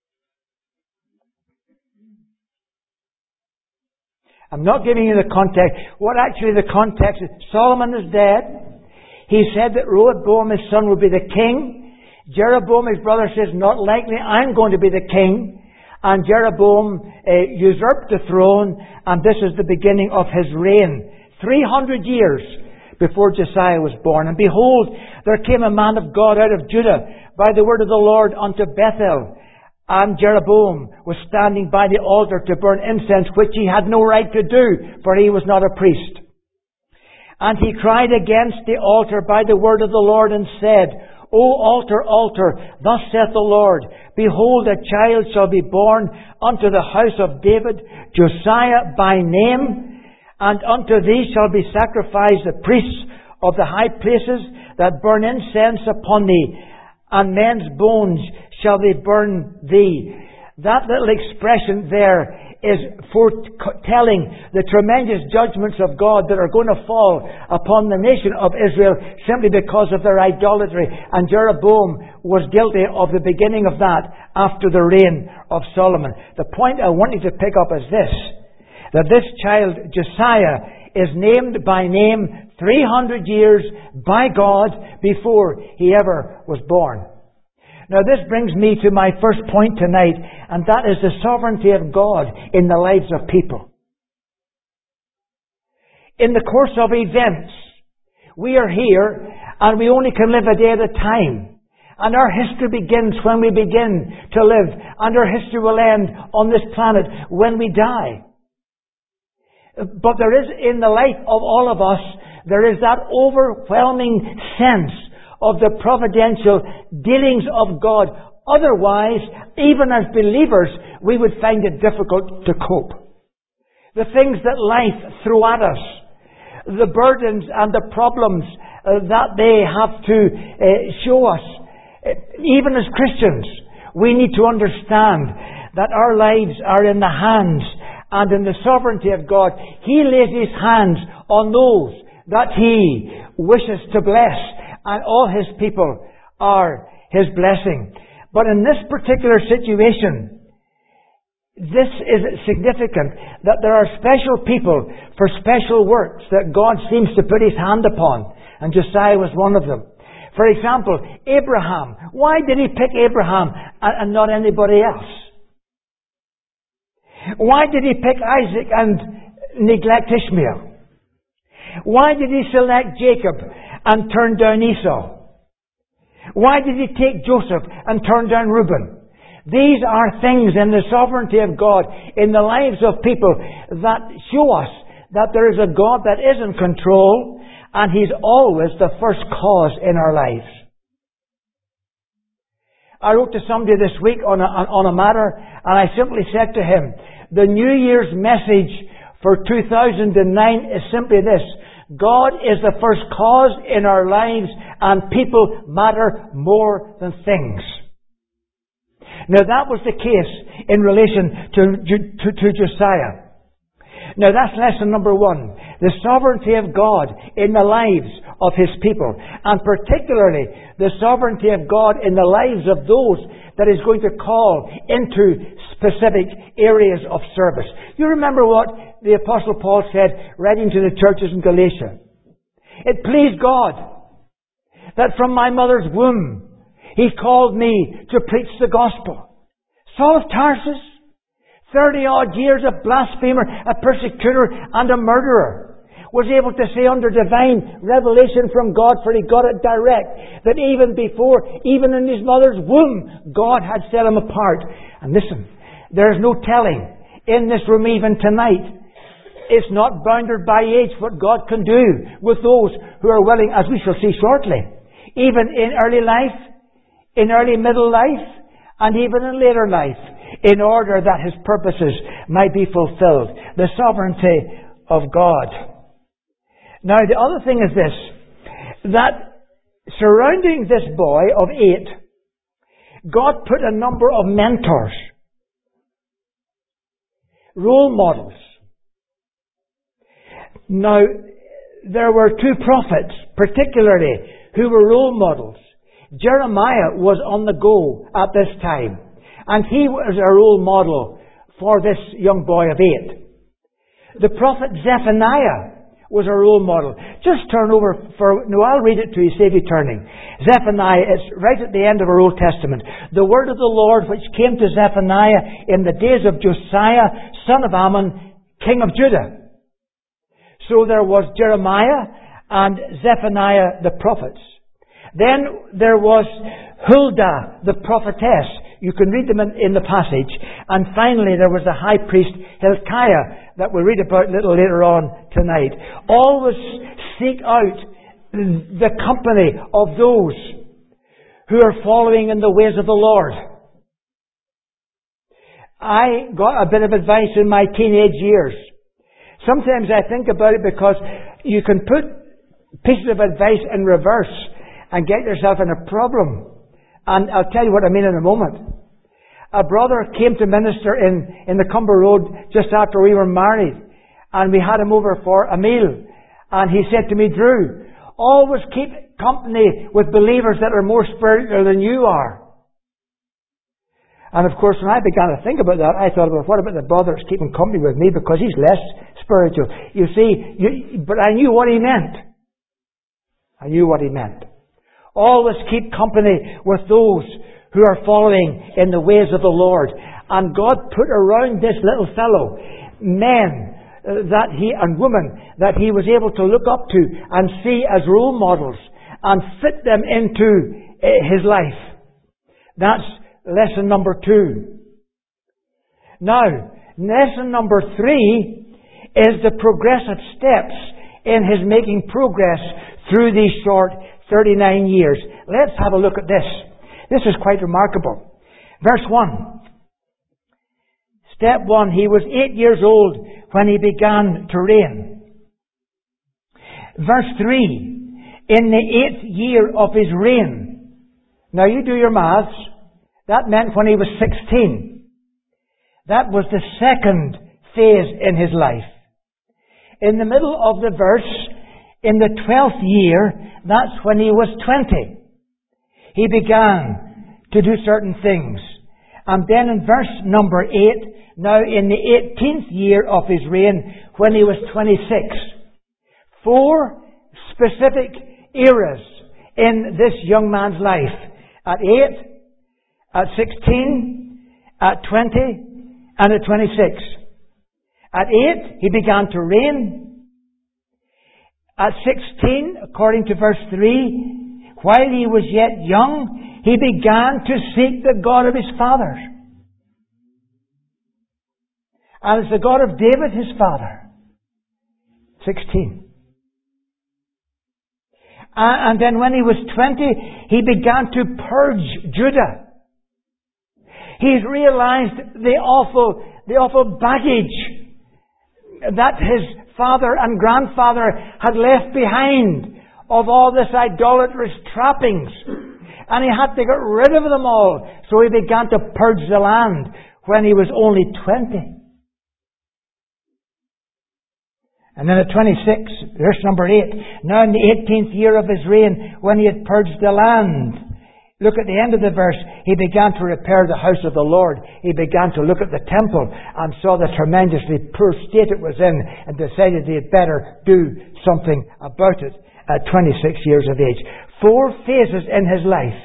I'm not giving you the context. What actually the context is, Solomon is dead. He said that Rehoboam, his son, would be the king. Jeroboam, his brother, says, not likely, I'm going to be the king. And Jeroboam uh, usurped the throne, and this is the beginning of his reign. three hundred years before Josiah was born. And behold, there came a man of God out of Judah by the word of the Lord unto Bethel. And Jeroboam was standing by the altar to burn incense, which he had no right to do, for he was not a priest. And he cried against the altar by the word of the Lord, and said, O altar, altar, thus saith the Lord, behold, a child shall be born unto the house of David, Josiah by name, and unto thee shall be sacrificed the priests of the high places that burn incense upon thee, and men's bones shall they burn thee. That little expression there is foretelling the tremendous judgments of God that are going to fall upon the nation of Israel simply because of their idolatry. And Jeroboam was guilty of the beginning of that after the reign of Solomon. The point I want you to pick up is this, that this child, Josiah, is named by name three hundred years by God before he ever was born. Now this brings me to my first point tonight, and that is the sovereignty of God in the lives of people. In the course of events, we are here and we only can live a day at a time. And our history begins when we begin to live, and our history will end on this planet when we die. But there is in the life of all of us, there is that overwhelming sense of the providential dealings of God. Otherwise, even as believers, we would find it difficult to cope. The things that life threw at us, the burdens and the problems uh, that they have to uh, show us, uh, even as Christians, we need to understand that our lives are in the hands and in the sovereignty of God. He lays His hands on those that He wishes to bless, and all His people are His blessing. But in this particular situation, this is significant, that there are special people for special works that God seems to put His hand upon. And Josiah was one of them. For example, Abraham. Why did He pick Abraham and not anybody else? Why did He pick Isaac and neglect Ishmael? Why did He select Jacob and turn down Esau? Why did He take Joseph and turn down Reuben? These are things in the sovereignty of God in the lives of people that show us that there is a God that is in control, and He's always the first cause in our lives. I wrote to somebody this week on a, on a matter, and I simply said to him, the New Year's message for two thousand nine is simply this: God is the first cause in our lives, and people matter more than things. Now that was the case in relation to, to, to Josiah. Now that's lesson number one. The sovereignty of God in the lives of His people. And particularly the sovereignty of God in the lives of those that He's going to call into specific areas of service. You remember what the Apostle Paul said writing to the churches in Galatia. It pleased God that from my mother's womb He called me to preach the gospel. Saul of Tarsus, thirty odd years a blasphemer, a persecutor and a murderer, was able to say under divine revelation from God, for he got it direct, that even before, even in his mother's womb, God had set him apart. And listen, there's no telling in this room even tonight, it's not bounded by age what God can do with those who are willing, as we shall see shortly, even in early life, in early middle life, and even in later life, in order that His purposes might be fulfilled. The sovereignty of God. Now the other thing is this, that surrounding this boy of eight, God put a number of mentors, role models. Now, there were two prophets, particularly, who were role models. Jeremiah was on the go at this time, and he was a role model for this young boy of eight. The prophet Zephaniah was a role model. Just turn over for, no, I'll read it to you, save you turning. Zephaniah, it's right at the end of our Old Testament. The word of the Lord which came to Zephaniah in the days of Josiah, son of Ammon, king of Judah. So there was Jeremiah and Zephaniah the prophets. Then there was Huldah the prophetess. You can read them in, in the passage. And finally there was the high priest Hilkiah that we'll read about a little later on tonight. Always seek out the company of those who are following in the ways of the Lord. I got a bit of advice in my teenage years. Sometimes I think about it because you can put pieces of advice in reverse and get yourself in a problem. And I'll tell you what I mean in a moment. A brother came to minister in, in the Cumber Road just after we were married. And we had him over for a meal. And he said to me, Drew, always keep company with believers that are more spiritual than you are. And of course, when I began to think about that, I thought, well, what about the brother that's keeping company with me because he's less spiritual? You see, you, but I knew what he meant. I knew what he meant. Always keep company with those who are following in the ways of the Lord. And God put around this little fellow men that he and women that he was able to look up to and see as role models and fit them into his life. That's lesson number two. Now, lesson number three is the progressive steps in his making progress through these short thirty-nine years. Let's have a look at this. This is quite remarkable. Verse one. Step one, he was eight years old when he began to reign. Verse three, in the eighth year of his reign. Now you do your maths. That meant when he was sixteen. That was the second phase in his life. In the middle of the verse, in the twelfth year, that's when he was twenty. He began to do certain things. And then in verse number eight, now in the eighteenth year of his reign, when he was twenty-six. Four specific eras in this young man's life. At eight, at sixteen, at twenty, and at twenty-six. At eight, he began to reign. At sixteen, according to verse three, while he was yet young, he began to seek the God of his fathers. And it's the God of David, his father. sixteen. And then when he was twenty, he began to purge Judah. He's realized the awful, the awful baggage that his father and grandfather had left behind of all this idolatrous trappings. And he had to get rid of them all. So he began to purge the land when he was only twenty. And then at twenty-six, verse number eight, now in the eighteenth year of his reign, when he had purged the land, look at the end of the verse, he began to repair the house of the Lord. He began to look at the temple and saw the tremendously poor state it was in and decided he had better do something about it at twenty-six years of age. Four phases in his life.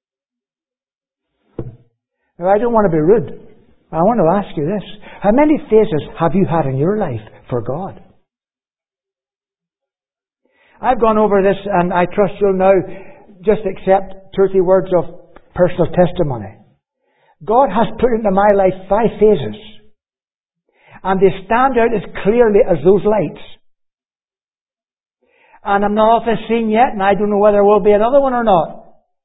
Now, I don't want to be rude. I want to ask you this. How many phases have you had in your life for God? I've gone over this, and I trust you'll now just accept two or three words of personal testimony. God has put into my life five phases, and they stand out as clearly as those lights. And I'm not off the scene yet, and I don't know whether there will be another one or not.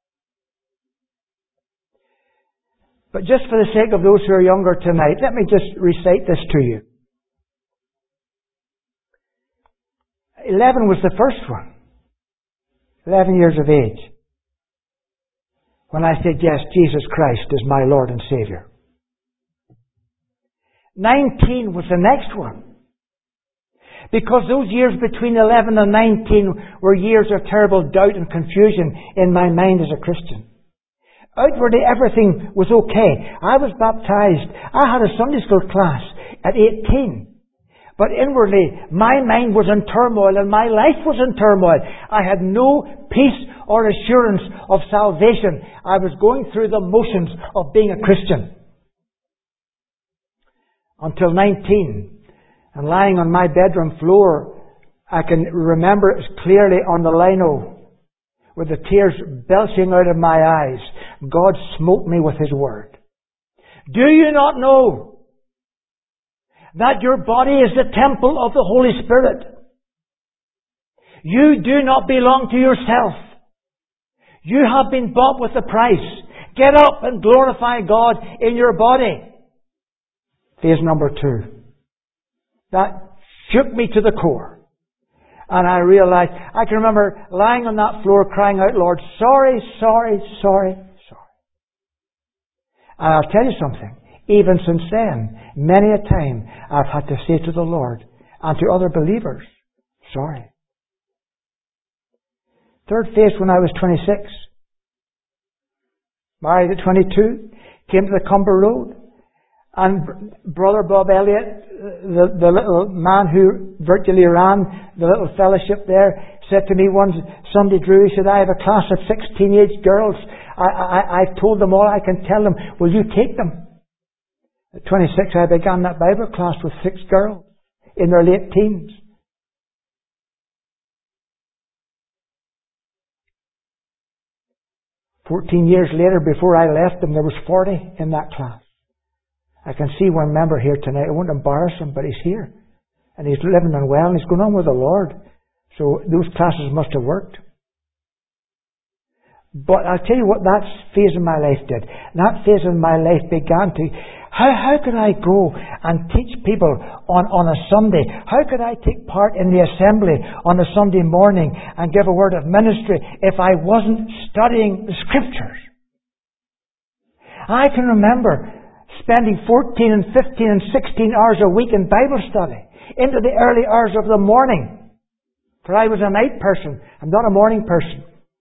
But just for the sake of those who are younger tonight, let me just recite this to you. Eleven was the first one. Eleven years of age. When I said, yes, Jesus Christ is my Lord and Savior. Nineteen was the next one. Because those years between eleven and nineteen were years of terrible doubt and confusion in my mind as a Christian. Outwardly everything was okay. I was baptized. I had a Sunday school class at eighteen. But inwardly, my mind was in turmoil and my life was in turmoil. I had no peace or assurance of salvation. I was going through the motions of being a Christian. Until nineteen. And lying on my bedroom floor, I can remember it as clearly on the lino, with the tears belching out of my eyes. God smote me with His Word. Do you not know that your body is the temple of the Holy Spirit? You do not belong to yourself. You have been bought with a price. Get up and glorify God in your body. Phase number two. That shook me to the core. And I realized, I can remember lying on that floor crying out, Lord, sorry, sorry, sorry, sorry. And I'll tell you something. Even since then, many a time I've had to say to the Lord and to other believers, sorry. Third phase when I was twenty-six. Married at twenty-two. Came to the Cumber Road. And Brother Bob Elliott, the, the little man who virtually ran the little fellowship there, said to me one Sunday, Drew, he said, I have a class of six teenage girls. I, I, I've told them all I can tell them. Will you take them? At twenty-six, I began that Bible class with six girls in their late teens. Fourteen years later, before I left them, there was forty in that class. I can see one member here tonight. I won't embarrass him, but he's here. And he's living and well, and he's going on with the Lord. So those classes must have worked. But I'll tell you what that phase in my life did. That phase in my life began to... How, how could I go and teach people on, on a Sunday? How could I take part in the assembly on a Sunday morning and give a word of ministry if I wasn't studying the Scriptures? I can remember spending fourteen and fifteen and sixteen hours a week in Bible study into the early hours of the morning. For I was a night person. I'm not a morning person.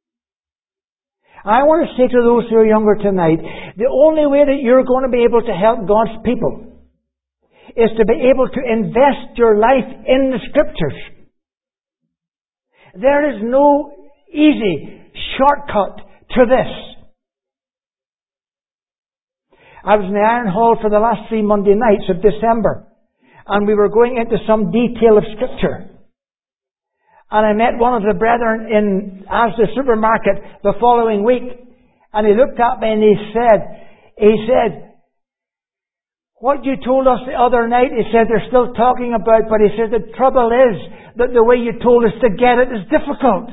I want to say to those who are younger tonight, the only way that you're going to be able to help God's people is to be able to invest your life in the Scriptures. There is no easy shortcut to this. I was in the Iron Hall for the last three Monday nights of December, and we were going into some detail of Scripture. And I met one of the brethren in Asda supermarket the following week. And he looked at me and he said, he said, what you told us the other night, he said, they're still talking about, but he said, the trouble is that the way you told us to get it is difficult.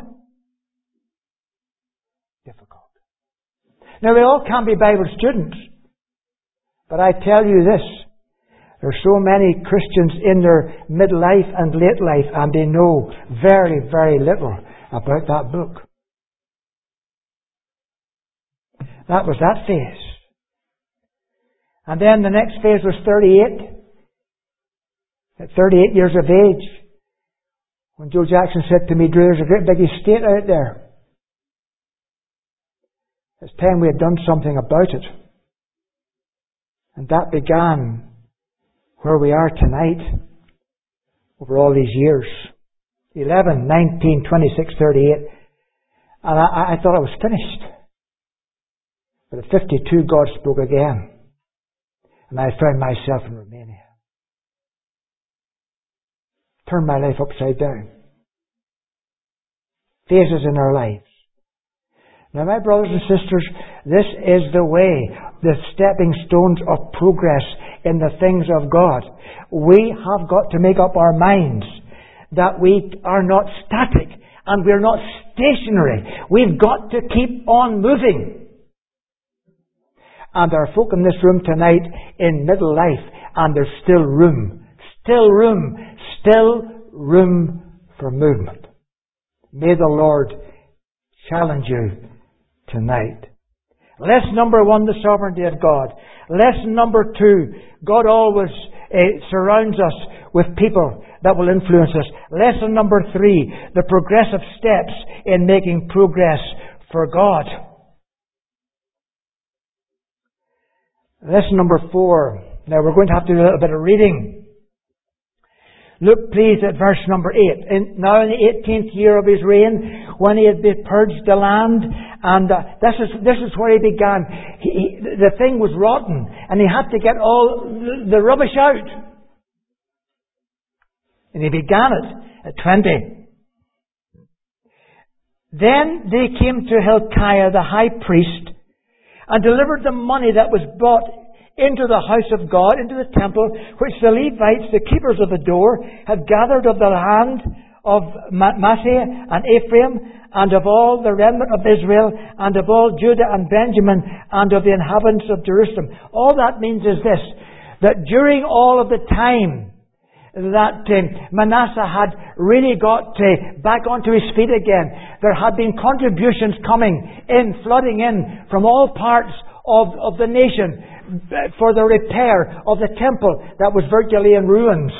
Difficult. Now, we all can't be Bible students. But I tell you this, there are so many Christians in their midlife and late life, and they know very, very little about that book. That was that phase. And then the next phase was thirty-eight. At thirty-eight years of age, when Joe Jackson said to me, Drew, there's a great big estate out there. It's time we had done something about it. And that began where we are tonight over all these years. eleven, nineteen, twenty-six, thirty-eight. And I, I thought I was finished. But at fifty-two, God spoke again. And I found myself in Romania. Turned my life upside down. Phases in our lives. Now, my brothers and sisters, this is the way, the stepping stones of progress in the things of God. We have got to make up our minds that we are not static and we're not stationary. We've got to keep on moving. And there are folk in this room tonight in middle life, and there's still room, still room, still room for movement. May the Lord challenge you tonight. Lesson number one, the sovereignty of God. Lesson number two, God always uh, surrounds us with people that will influence us. Lesson number three, the progressive steps in making progress for God. Lesson number four. Now we're going to have to do a little bit of reading. Look please at verse number eight. In, now in the eighteenth year of his reign, when he had purged the land, and uh, this is this is where he began. He, he, the thing was rotten, and he had to get all the, the rubbish out. And he began it at twenty. Then they came to Hilkiah the high priest, and delivered the money that was brought into the house of God, into the temple, which the Levites, the keepers of the door, had gathered of the land of Manasseh and Ephraim, and of all the remnant of Israel, and of all Judah and Benjamin, and of the inhabitants of Jerusalem. All that means is this, that during all of the time that uh, Manasseh had really got uh, back onto his feet again, there had been contributions coming in, flooding in from all parts of, of the nation for the repair of the temple that was virtually in ruins.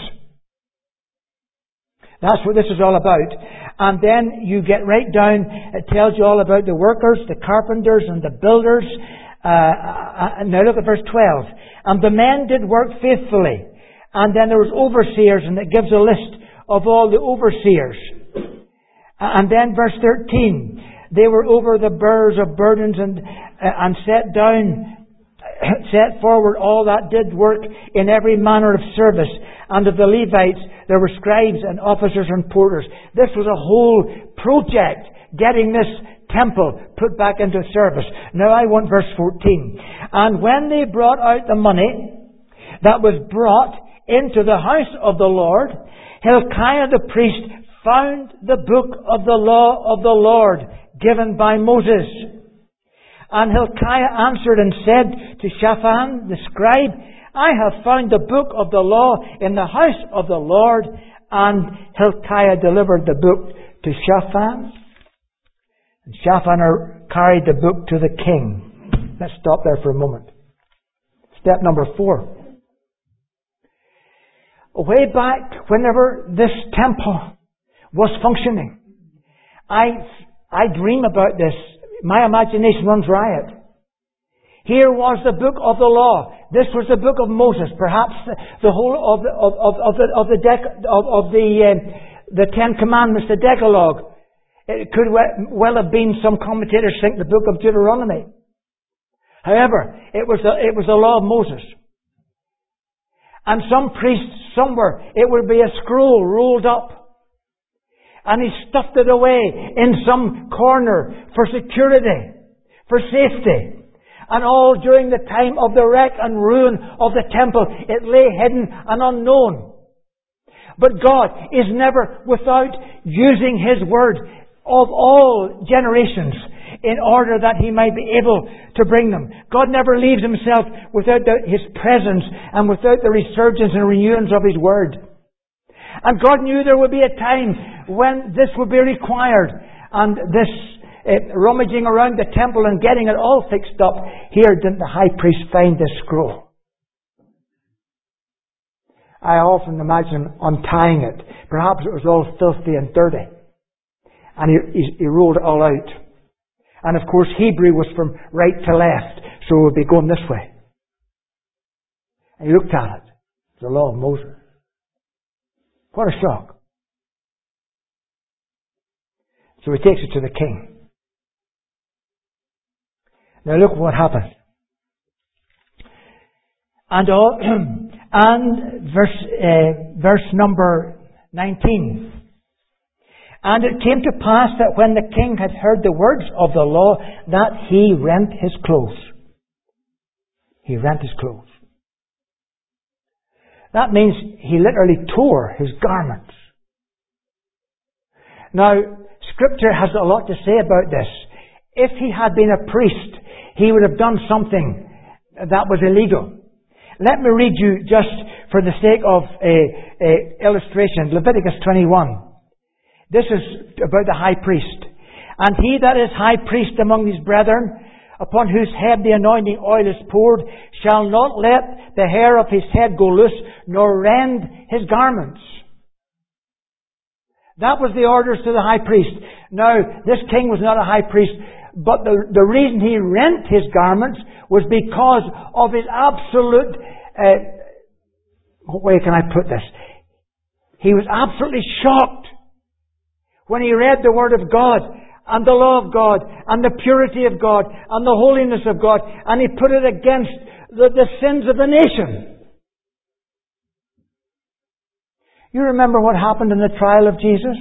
That's what this is all about. And then you get right down, it tells you all about the workers, the carpenters and the builders. Uh, now look at verse twelve. And the men did work faithfully. And then there was overseers, and it gives a list of all the overseers. And then verse thirteen. They were over the bearers of burdens and, and set down set forward all that did work in every manner of service. And of the Levites, there were scribes and officers and porters. This was a whole project, getting this temple put back into service. Now I want verse fourteen. And when they brought out the money that was brought into the house of the Lord, Hilkiah the priest found the book of the law of the Lord given by Moses. And Hilkiah answered and said to Shaphan the scribe, I have found the book of the law in the house of the Lord. And Hilkiah delivered the book to Shaphan. And Shaphan carried the book to the king. Let's stop there for a moment. Step number four. Way back, whenever this temple was functioning, I, I dream about this. My imagination runs riot. Here was the book of the law. This was the book of Moses. Perhaps the whole of the of, of, of the of the dec, of, of the uh, the Ten Commandments, the Decalogue. It could well have been, some commentators think, the book of Deuteronomy. However, it was the, it was the law of Moses. And some priests somewhere, it would be a scroll rolled up. And he stuffed it away in some corner for security, for safety. And all during the time of the wreck and ruin of the temple, it lay hidden and unknown. But God is never without using His Word of all generations in order that He might be able to bring them. God never leaves Himself without the, His presence and without the resurgence and renewance of His Word. And God knew there would be a time when this would be required. And this uh, rummaging around the temple and getting it all fixed up, here didn't the high priest find this scroll. I often imagine untying it. Perhaps it was all filthy and dirty. And he, he, he rolled it all out. And of course Hebrew was from right to left, so it would be going this way. And he looked at it. It's the law of Moses. What a shock. So he takes it to the king. Now look what happened. And all, and verse uh, verse number nineteen. And it came to pass that when the king had heard the words of the law, that he rent his clothes. He rent his clothes. That means he literally tore his garments. Now, Scripture has a lot to say about this. If he had been a priest, he would have done something that was illegal. Let me read you, just for the sake of a, a illustration, Leviticus twenty-one. This is about the high priest. And he that is high priest among his brethren, upon whose head the anointing oil is poured, shall not let the hair of his head go loose, nor rend his garments. That was the orders to the high priest. Now, this king was not a high priest, but the, the reason he rent his garments was because of his absolute, uh, what way can I put this? He was absolutely shocked when he read the Word of God and the law of God and the purity of God and the holiness of God, and he put it against the, the sins of the nation. You remember what happened in the trial of Jesus?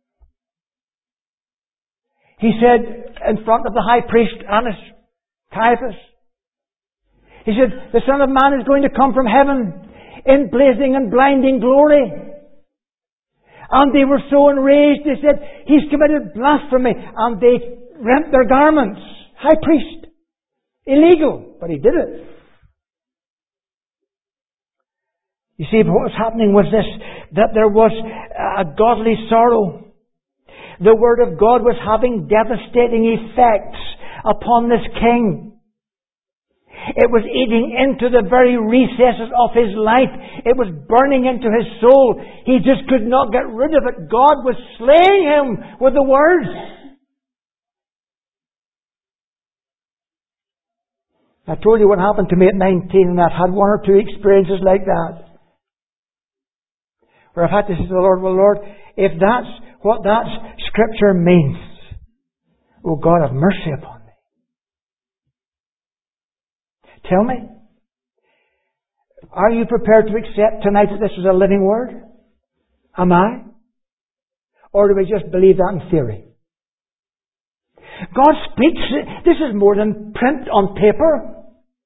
He said in front of the high priest, Annas, Caiaphas, he said, the Son of Man is going to come from heaven in blazing and blinding glory. And they were so enraged, they said, he's committed blasphemy. And they rent their garments. High priest. Illegal. But he did it. You see, what was happening was this, that there was a godly sorrow. The Word of God was having devastating effects upon this king. It was eating into the very recesses of his life. It was burning into his soul. He just could not get rid of it. God was slaying him with the words. I told you what happened to me at nineteen, and I've had one or two experiences like that. Where I've had to say to the Lord, well, Lord, if that's what that Scripture means, oh God, have mercy upon me. Tell me, are you prepared to accept tonight that this is a living Word? Am I? Or do we just believe that in theory? God speaks. This is more than print on paper.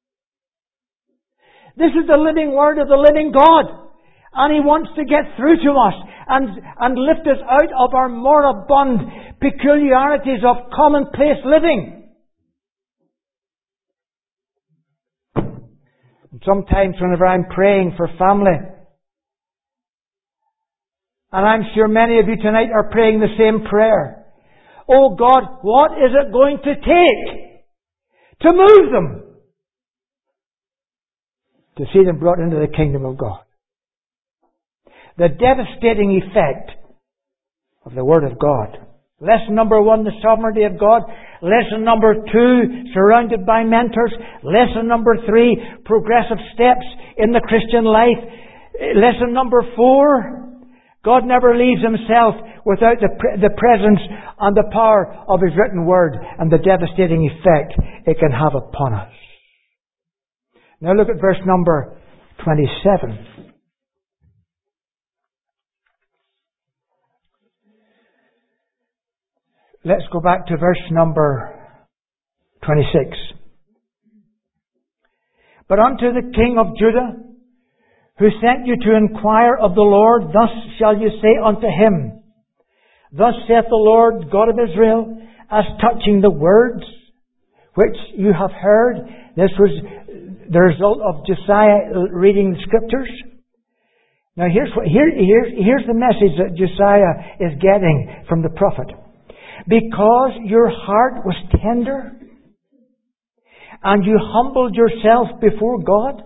This is the living Word of the living God. And He wants to get through to us and, and lift us out of our moribund peculiarities of commonplace living. Sometimes whenever I'm praying for family, and I'm sure many of you tonight are praying the same prayer. Oh God, what is it going to take to move them? To see them brought into the kingdom of God. The devastating effect of the Word of God. Lesson number one, the sovereignty of God. Lesson number two, surrounded by mentors. Lesson number three, progressive steps in the Christian life. Lesson number four, God never leaves Himself without the, the presence and the power of His written Word and the devastating effect it can have upon us. Now look at verse number twenty-seven. let's go back to verse number twenty-six. But unto the king of Judah, who sent you to inquire of the Lord, thus shall you say unto him, Thus saith the Lord God of Israel, as touching the words which you have heard. This was the result of Josiah reading the Scriptures. Now here's, what, here, here, here's the message that Josiah is getting from the prophet. Because your heart was tender, and you humbled yourself before God,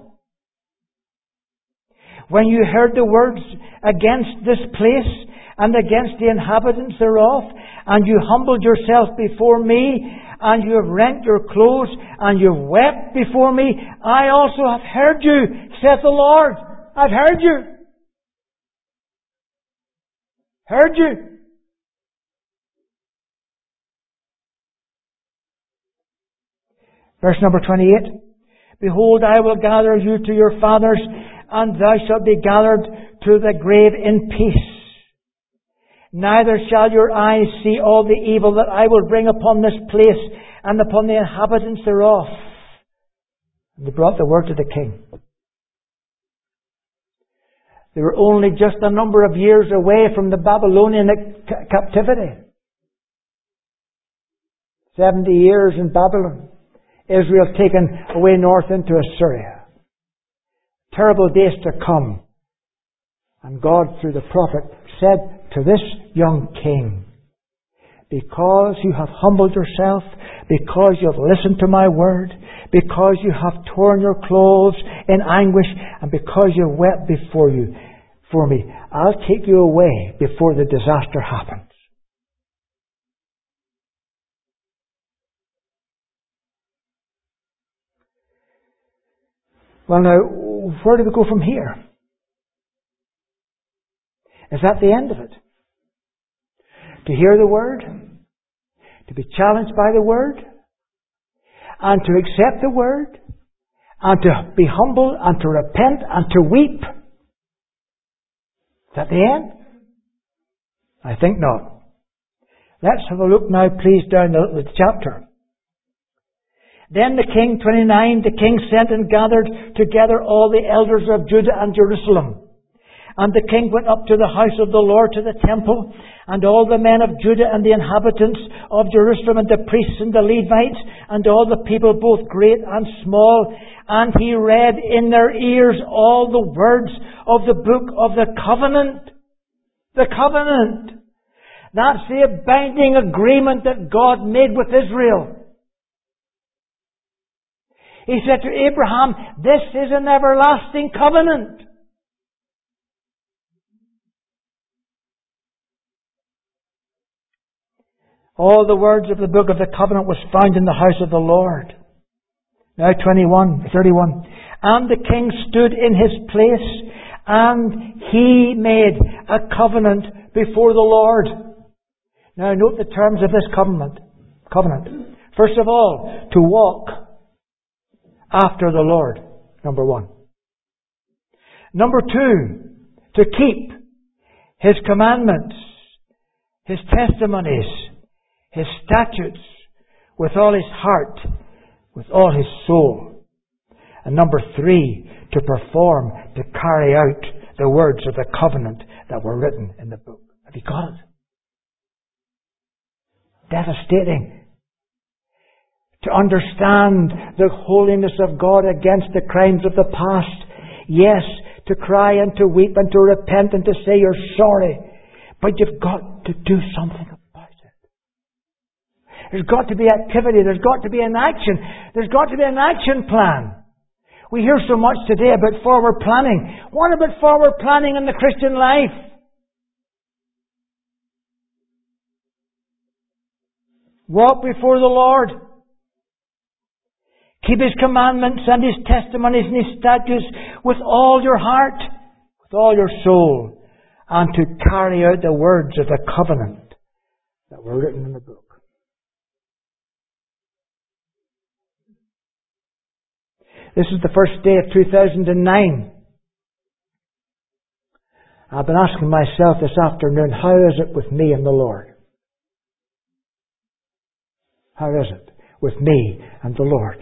when you heard the words against this place and against the inhabitants thereof, and you humbled yourself before me, and you have rent your clothes, and you have wept before me, I also have heard you, saith the Lord. I've heard you. Heard you. Verse number twenty-eight. Behold, I will gather you to your fathers, and thou shalt be gathered to the grave in peace. Neither shall your eyes see all the evil that I will bring upon this place and upon the inhabitants thereof. And they brought the word to the king. They were only just a number of years away from the Babylonian captivity. Seventy years in Babylon. Israel taken away north into Assyria. Terrible days to come. And God, through the prophet, said to this young king, because you have humbled yourself, because you have listened to my word, because you have torn your clothes in anguish, and because you wept before you, for me, I'll take you away before the disaster happens. Well now, where do we go from here? Is that the end of it? To hear the word, to be challenged by the word, and to accept the word, and to be humble, and to repent, and to weep. Is that the end? I think not. Let's have a look now, please, down the, the chapter. Then the king, twenty-nine, the king sent and gathered together all the elders of Judah and Jerusalem. And the king went up to the house of the Lord, to the temple, and all the men of Judah and the inhabitants of Jerusalem, and the priests and the Levites, and all the people, both great and small. And he read in their ears all the words of the book of the covenant. The covenant. That's the binding agreement that God made with Israel. He said to Abraham, this is an everlasting covenant. All the words of the book of the covenant was found in the house of the Lord. Now twenty-one, thirty-one. And the king stood in his place, and he made a covenant before the Lord. Now note the terms of this covenant. Covenant. First of all, to walk after the Lord. Number one. Number two, to keep His commandments, His testimonies, His statutes with all his heart, with all his soul. And number three, to perform, to carry out the words of the covenant that were written in the book. Have you got it? Devastating. To understand the holiness of God against the crimes of the past. Yes, to cry and to weep and to repent and to say you're sorry. But you've got to do something about it. There's got to be activity. There's got to be an action. There's got to be an action plan. We hear so much today about forward planning. What about forward planning in the Christian life? Walk before the Lord. Keep His commandments and His testimonies and His statutes with all your heart, with all your soul, and to carry out the words of the covenant that were written in the book. This is the first day of two thousand nine. I've been asking myself this afternoon, how is it with me and the Lord? How is it with me and the Lord?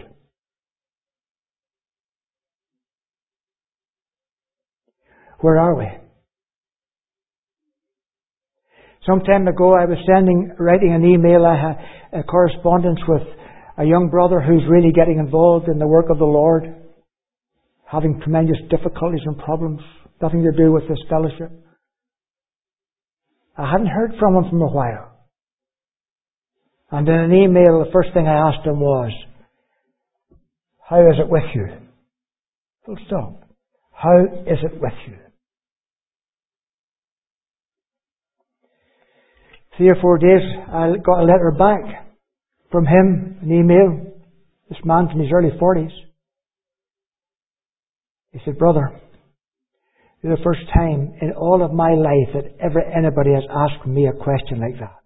Where are we? Some time ago I was sending, writing an email, I had a correspondence with a young brother who's really getting involved in the work of the Lord, having tremendous difficulties and problems, nothing to do with this fellowship. I hadn't heard from him for a while. And in an email, the first thing I asked him was, how is it with you? Full stop. How is it with you? Three or four days, I got a letter back from him, an email. This man from his early forties. He said, brother, it's the first time in all of my life that ever anybody has asked me a question like that.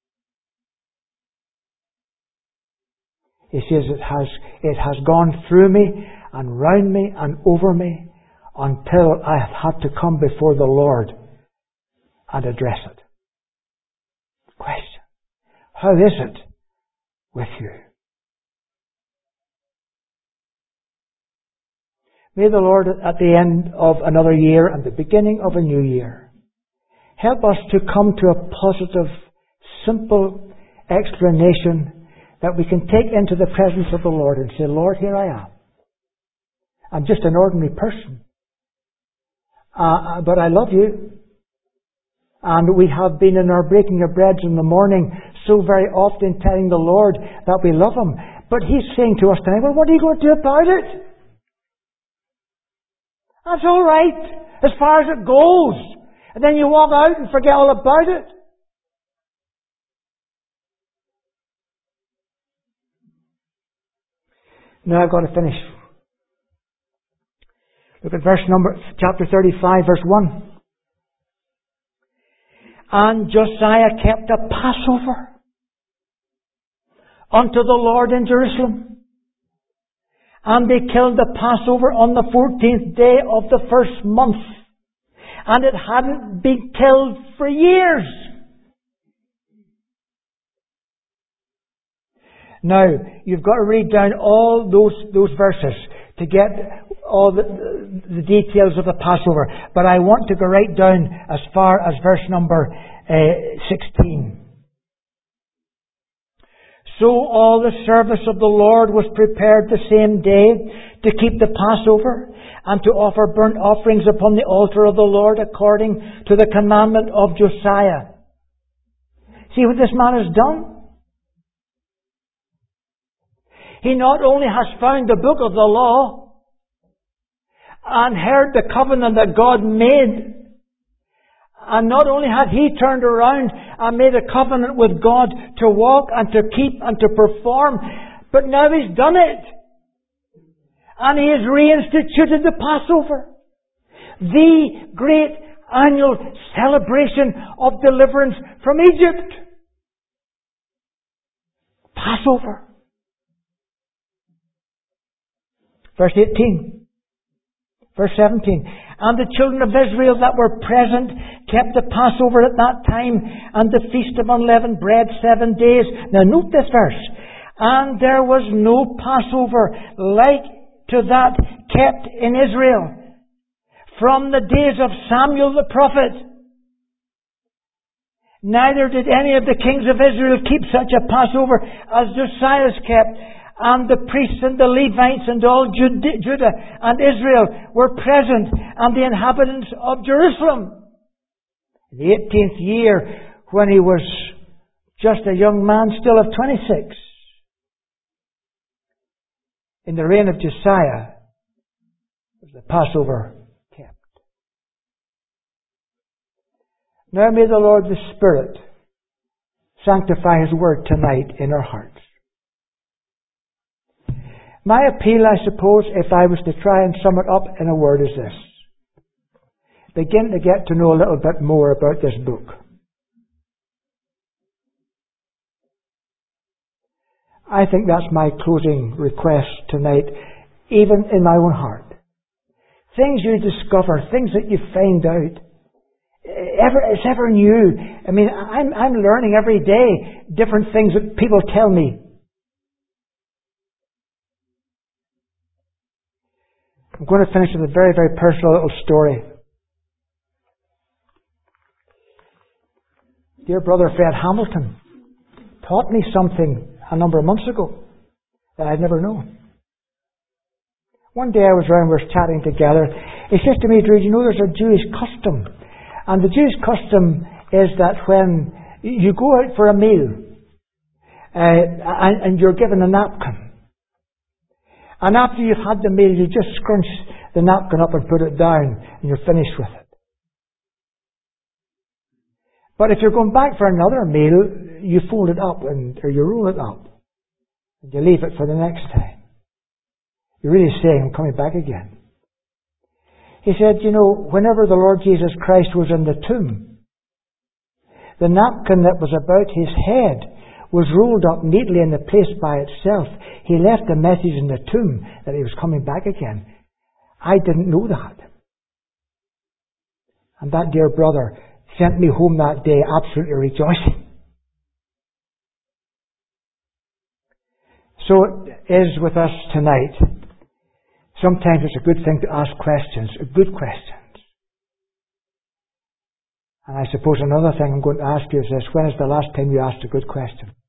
He says it has, it has gone through me and round me and over me until I have had to come before the Lord and address it. Question. How is it with you? May the Lord at the end of another year and the beginning of a new year help us to come to a positive, simple explanation that we can take into the presence of the Lord and say, Lord, here I am. I'm just an ordinary person. Uh, but I love you. And we have been in our breaking of bread in the morning so very often telling the Lord that we love Him. But He's saying to us tonight, well, what are you going to do about it? That's all right, as far as it goes. And then you walk out and forget all about it. Now I've got to finish. Look at verse number, chapter thirty-five, verse one. And Josiah kept a Passover unto the Lord in Jerusalem. And they killed the Passover on the fourteenth day of the first month. And it hadn't been killed for years. Now, you've got to read down all those, those verses to get all the, the details of the Passover. But I want to go right down as far as verse number uh, sixteen. So all the service of the Lord was prepared the same day to keep the Passover and to offer burnt offerings upon the altar of the Lord according to the commandment of Josiah. See what this man has done? He not only has found the book of the law and heard the covenant that God made, and not only had he turned around and made a covenant with God to walk and to keep and to perform, but now he's done it. And he has reinstituted the Passover. The great annual celebration of deliverance from Egypt. Passover. Verse eighteen. Verse seventeen. And the children of Israel that were present kept the Passover at that time and the feast of unleavened bread seven days. Now note this verse. And there was no Passover like to that kept in Israel from the days of Samuel the prophet. Neither did any of the kings of Israel keep such a Passover as Josiah's kept. And the priests and the Levites and all Judah and Israel were present, and the inhabitants of Jerusalem. In the eighteenth year, when he was just a young man, still of twenty-six, in the reign of Josiah, was the Passover kept. Now may the Lord the Spirit sanctify His word tonight in our hearts. My appeal, I suppose, if I was to try and sum it up in a word, is this. Begin to get to know a little bit more about this book. I think that's my closing request tonight, even in my own heart. Things you discover, things that you find out. Ever, it's ever new. I mean, I'm, I'm learning every day different things that people tell me. I'm going to finish with a very, very personal little story. Dear brother Fred Hamilton taught me something a number of months ago that I'd never known. One day I was around, we were chatting together. He says to me, Drew, you know there's a Jewish custom. And the Jewish custom is that when you go out for a meal, uh, and, and you're given a napkin, and after you've had the meal, you just scrunch the napkin up and put it down, and you're finished with it. But if you're going back for another meal, you fold it up, and or you roll it up, and you leave it for the next time. You're really saying, I'm coming back again. He said, you know, whenever the Lord Jesus Christ was in the tomb, the napkin that was about his head was rolled up neatly in the place by itself. He left a message in the tomb that he was coming back again. I didn't know that. And that dear brother sent me home that day absolutely rejoicing. So it is with us tonight. Sometimes it's a good thing to ask questions, good questions. And I suppose another thing I'm going to ask you is this: when is the last time you asked a good question?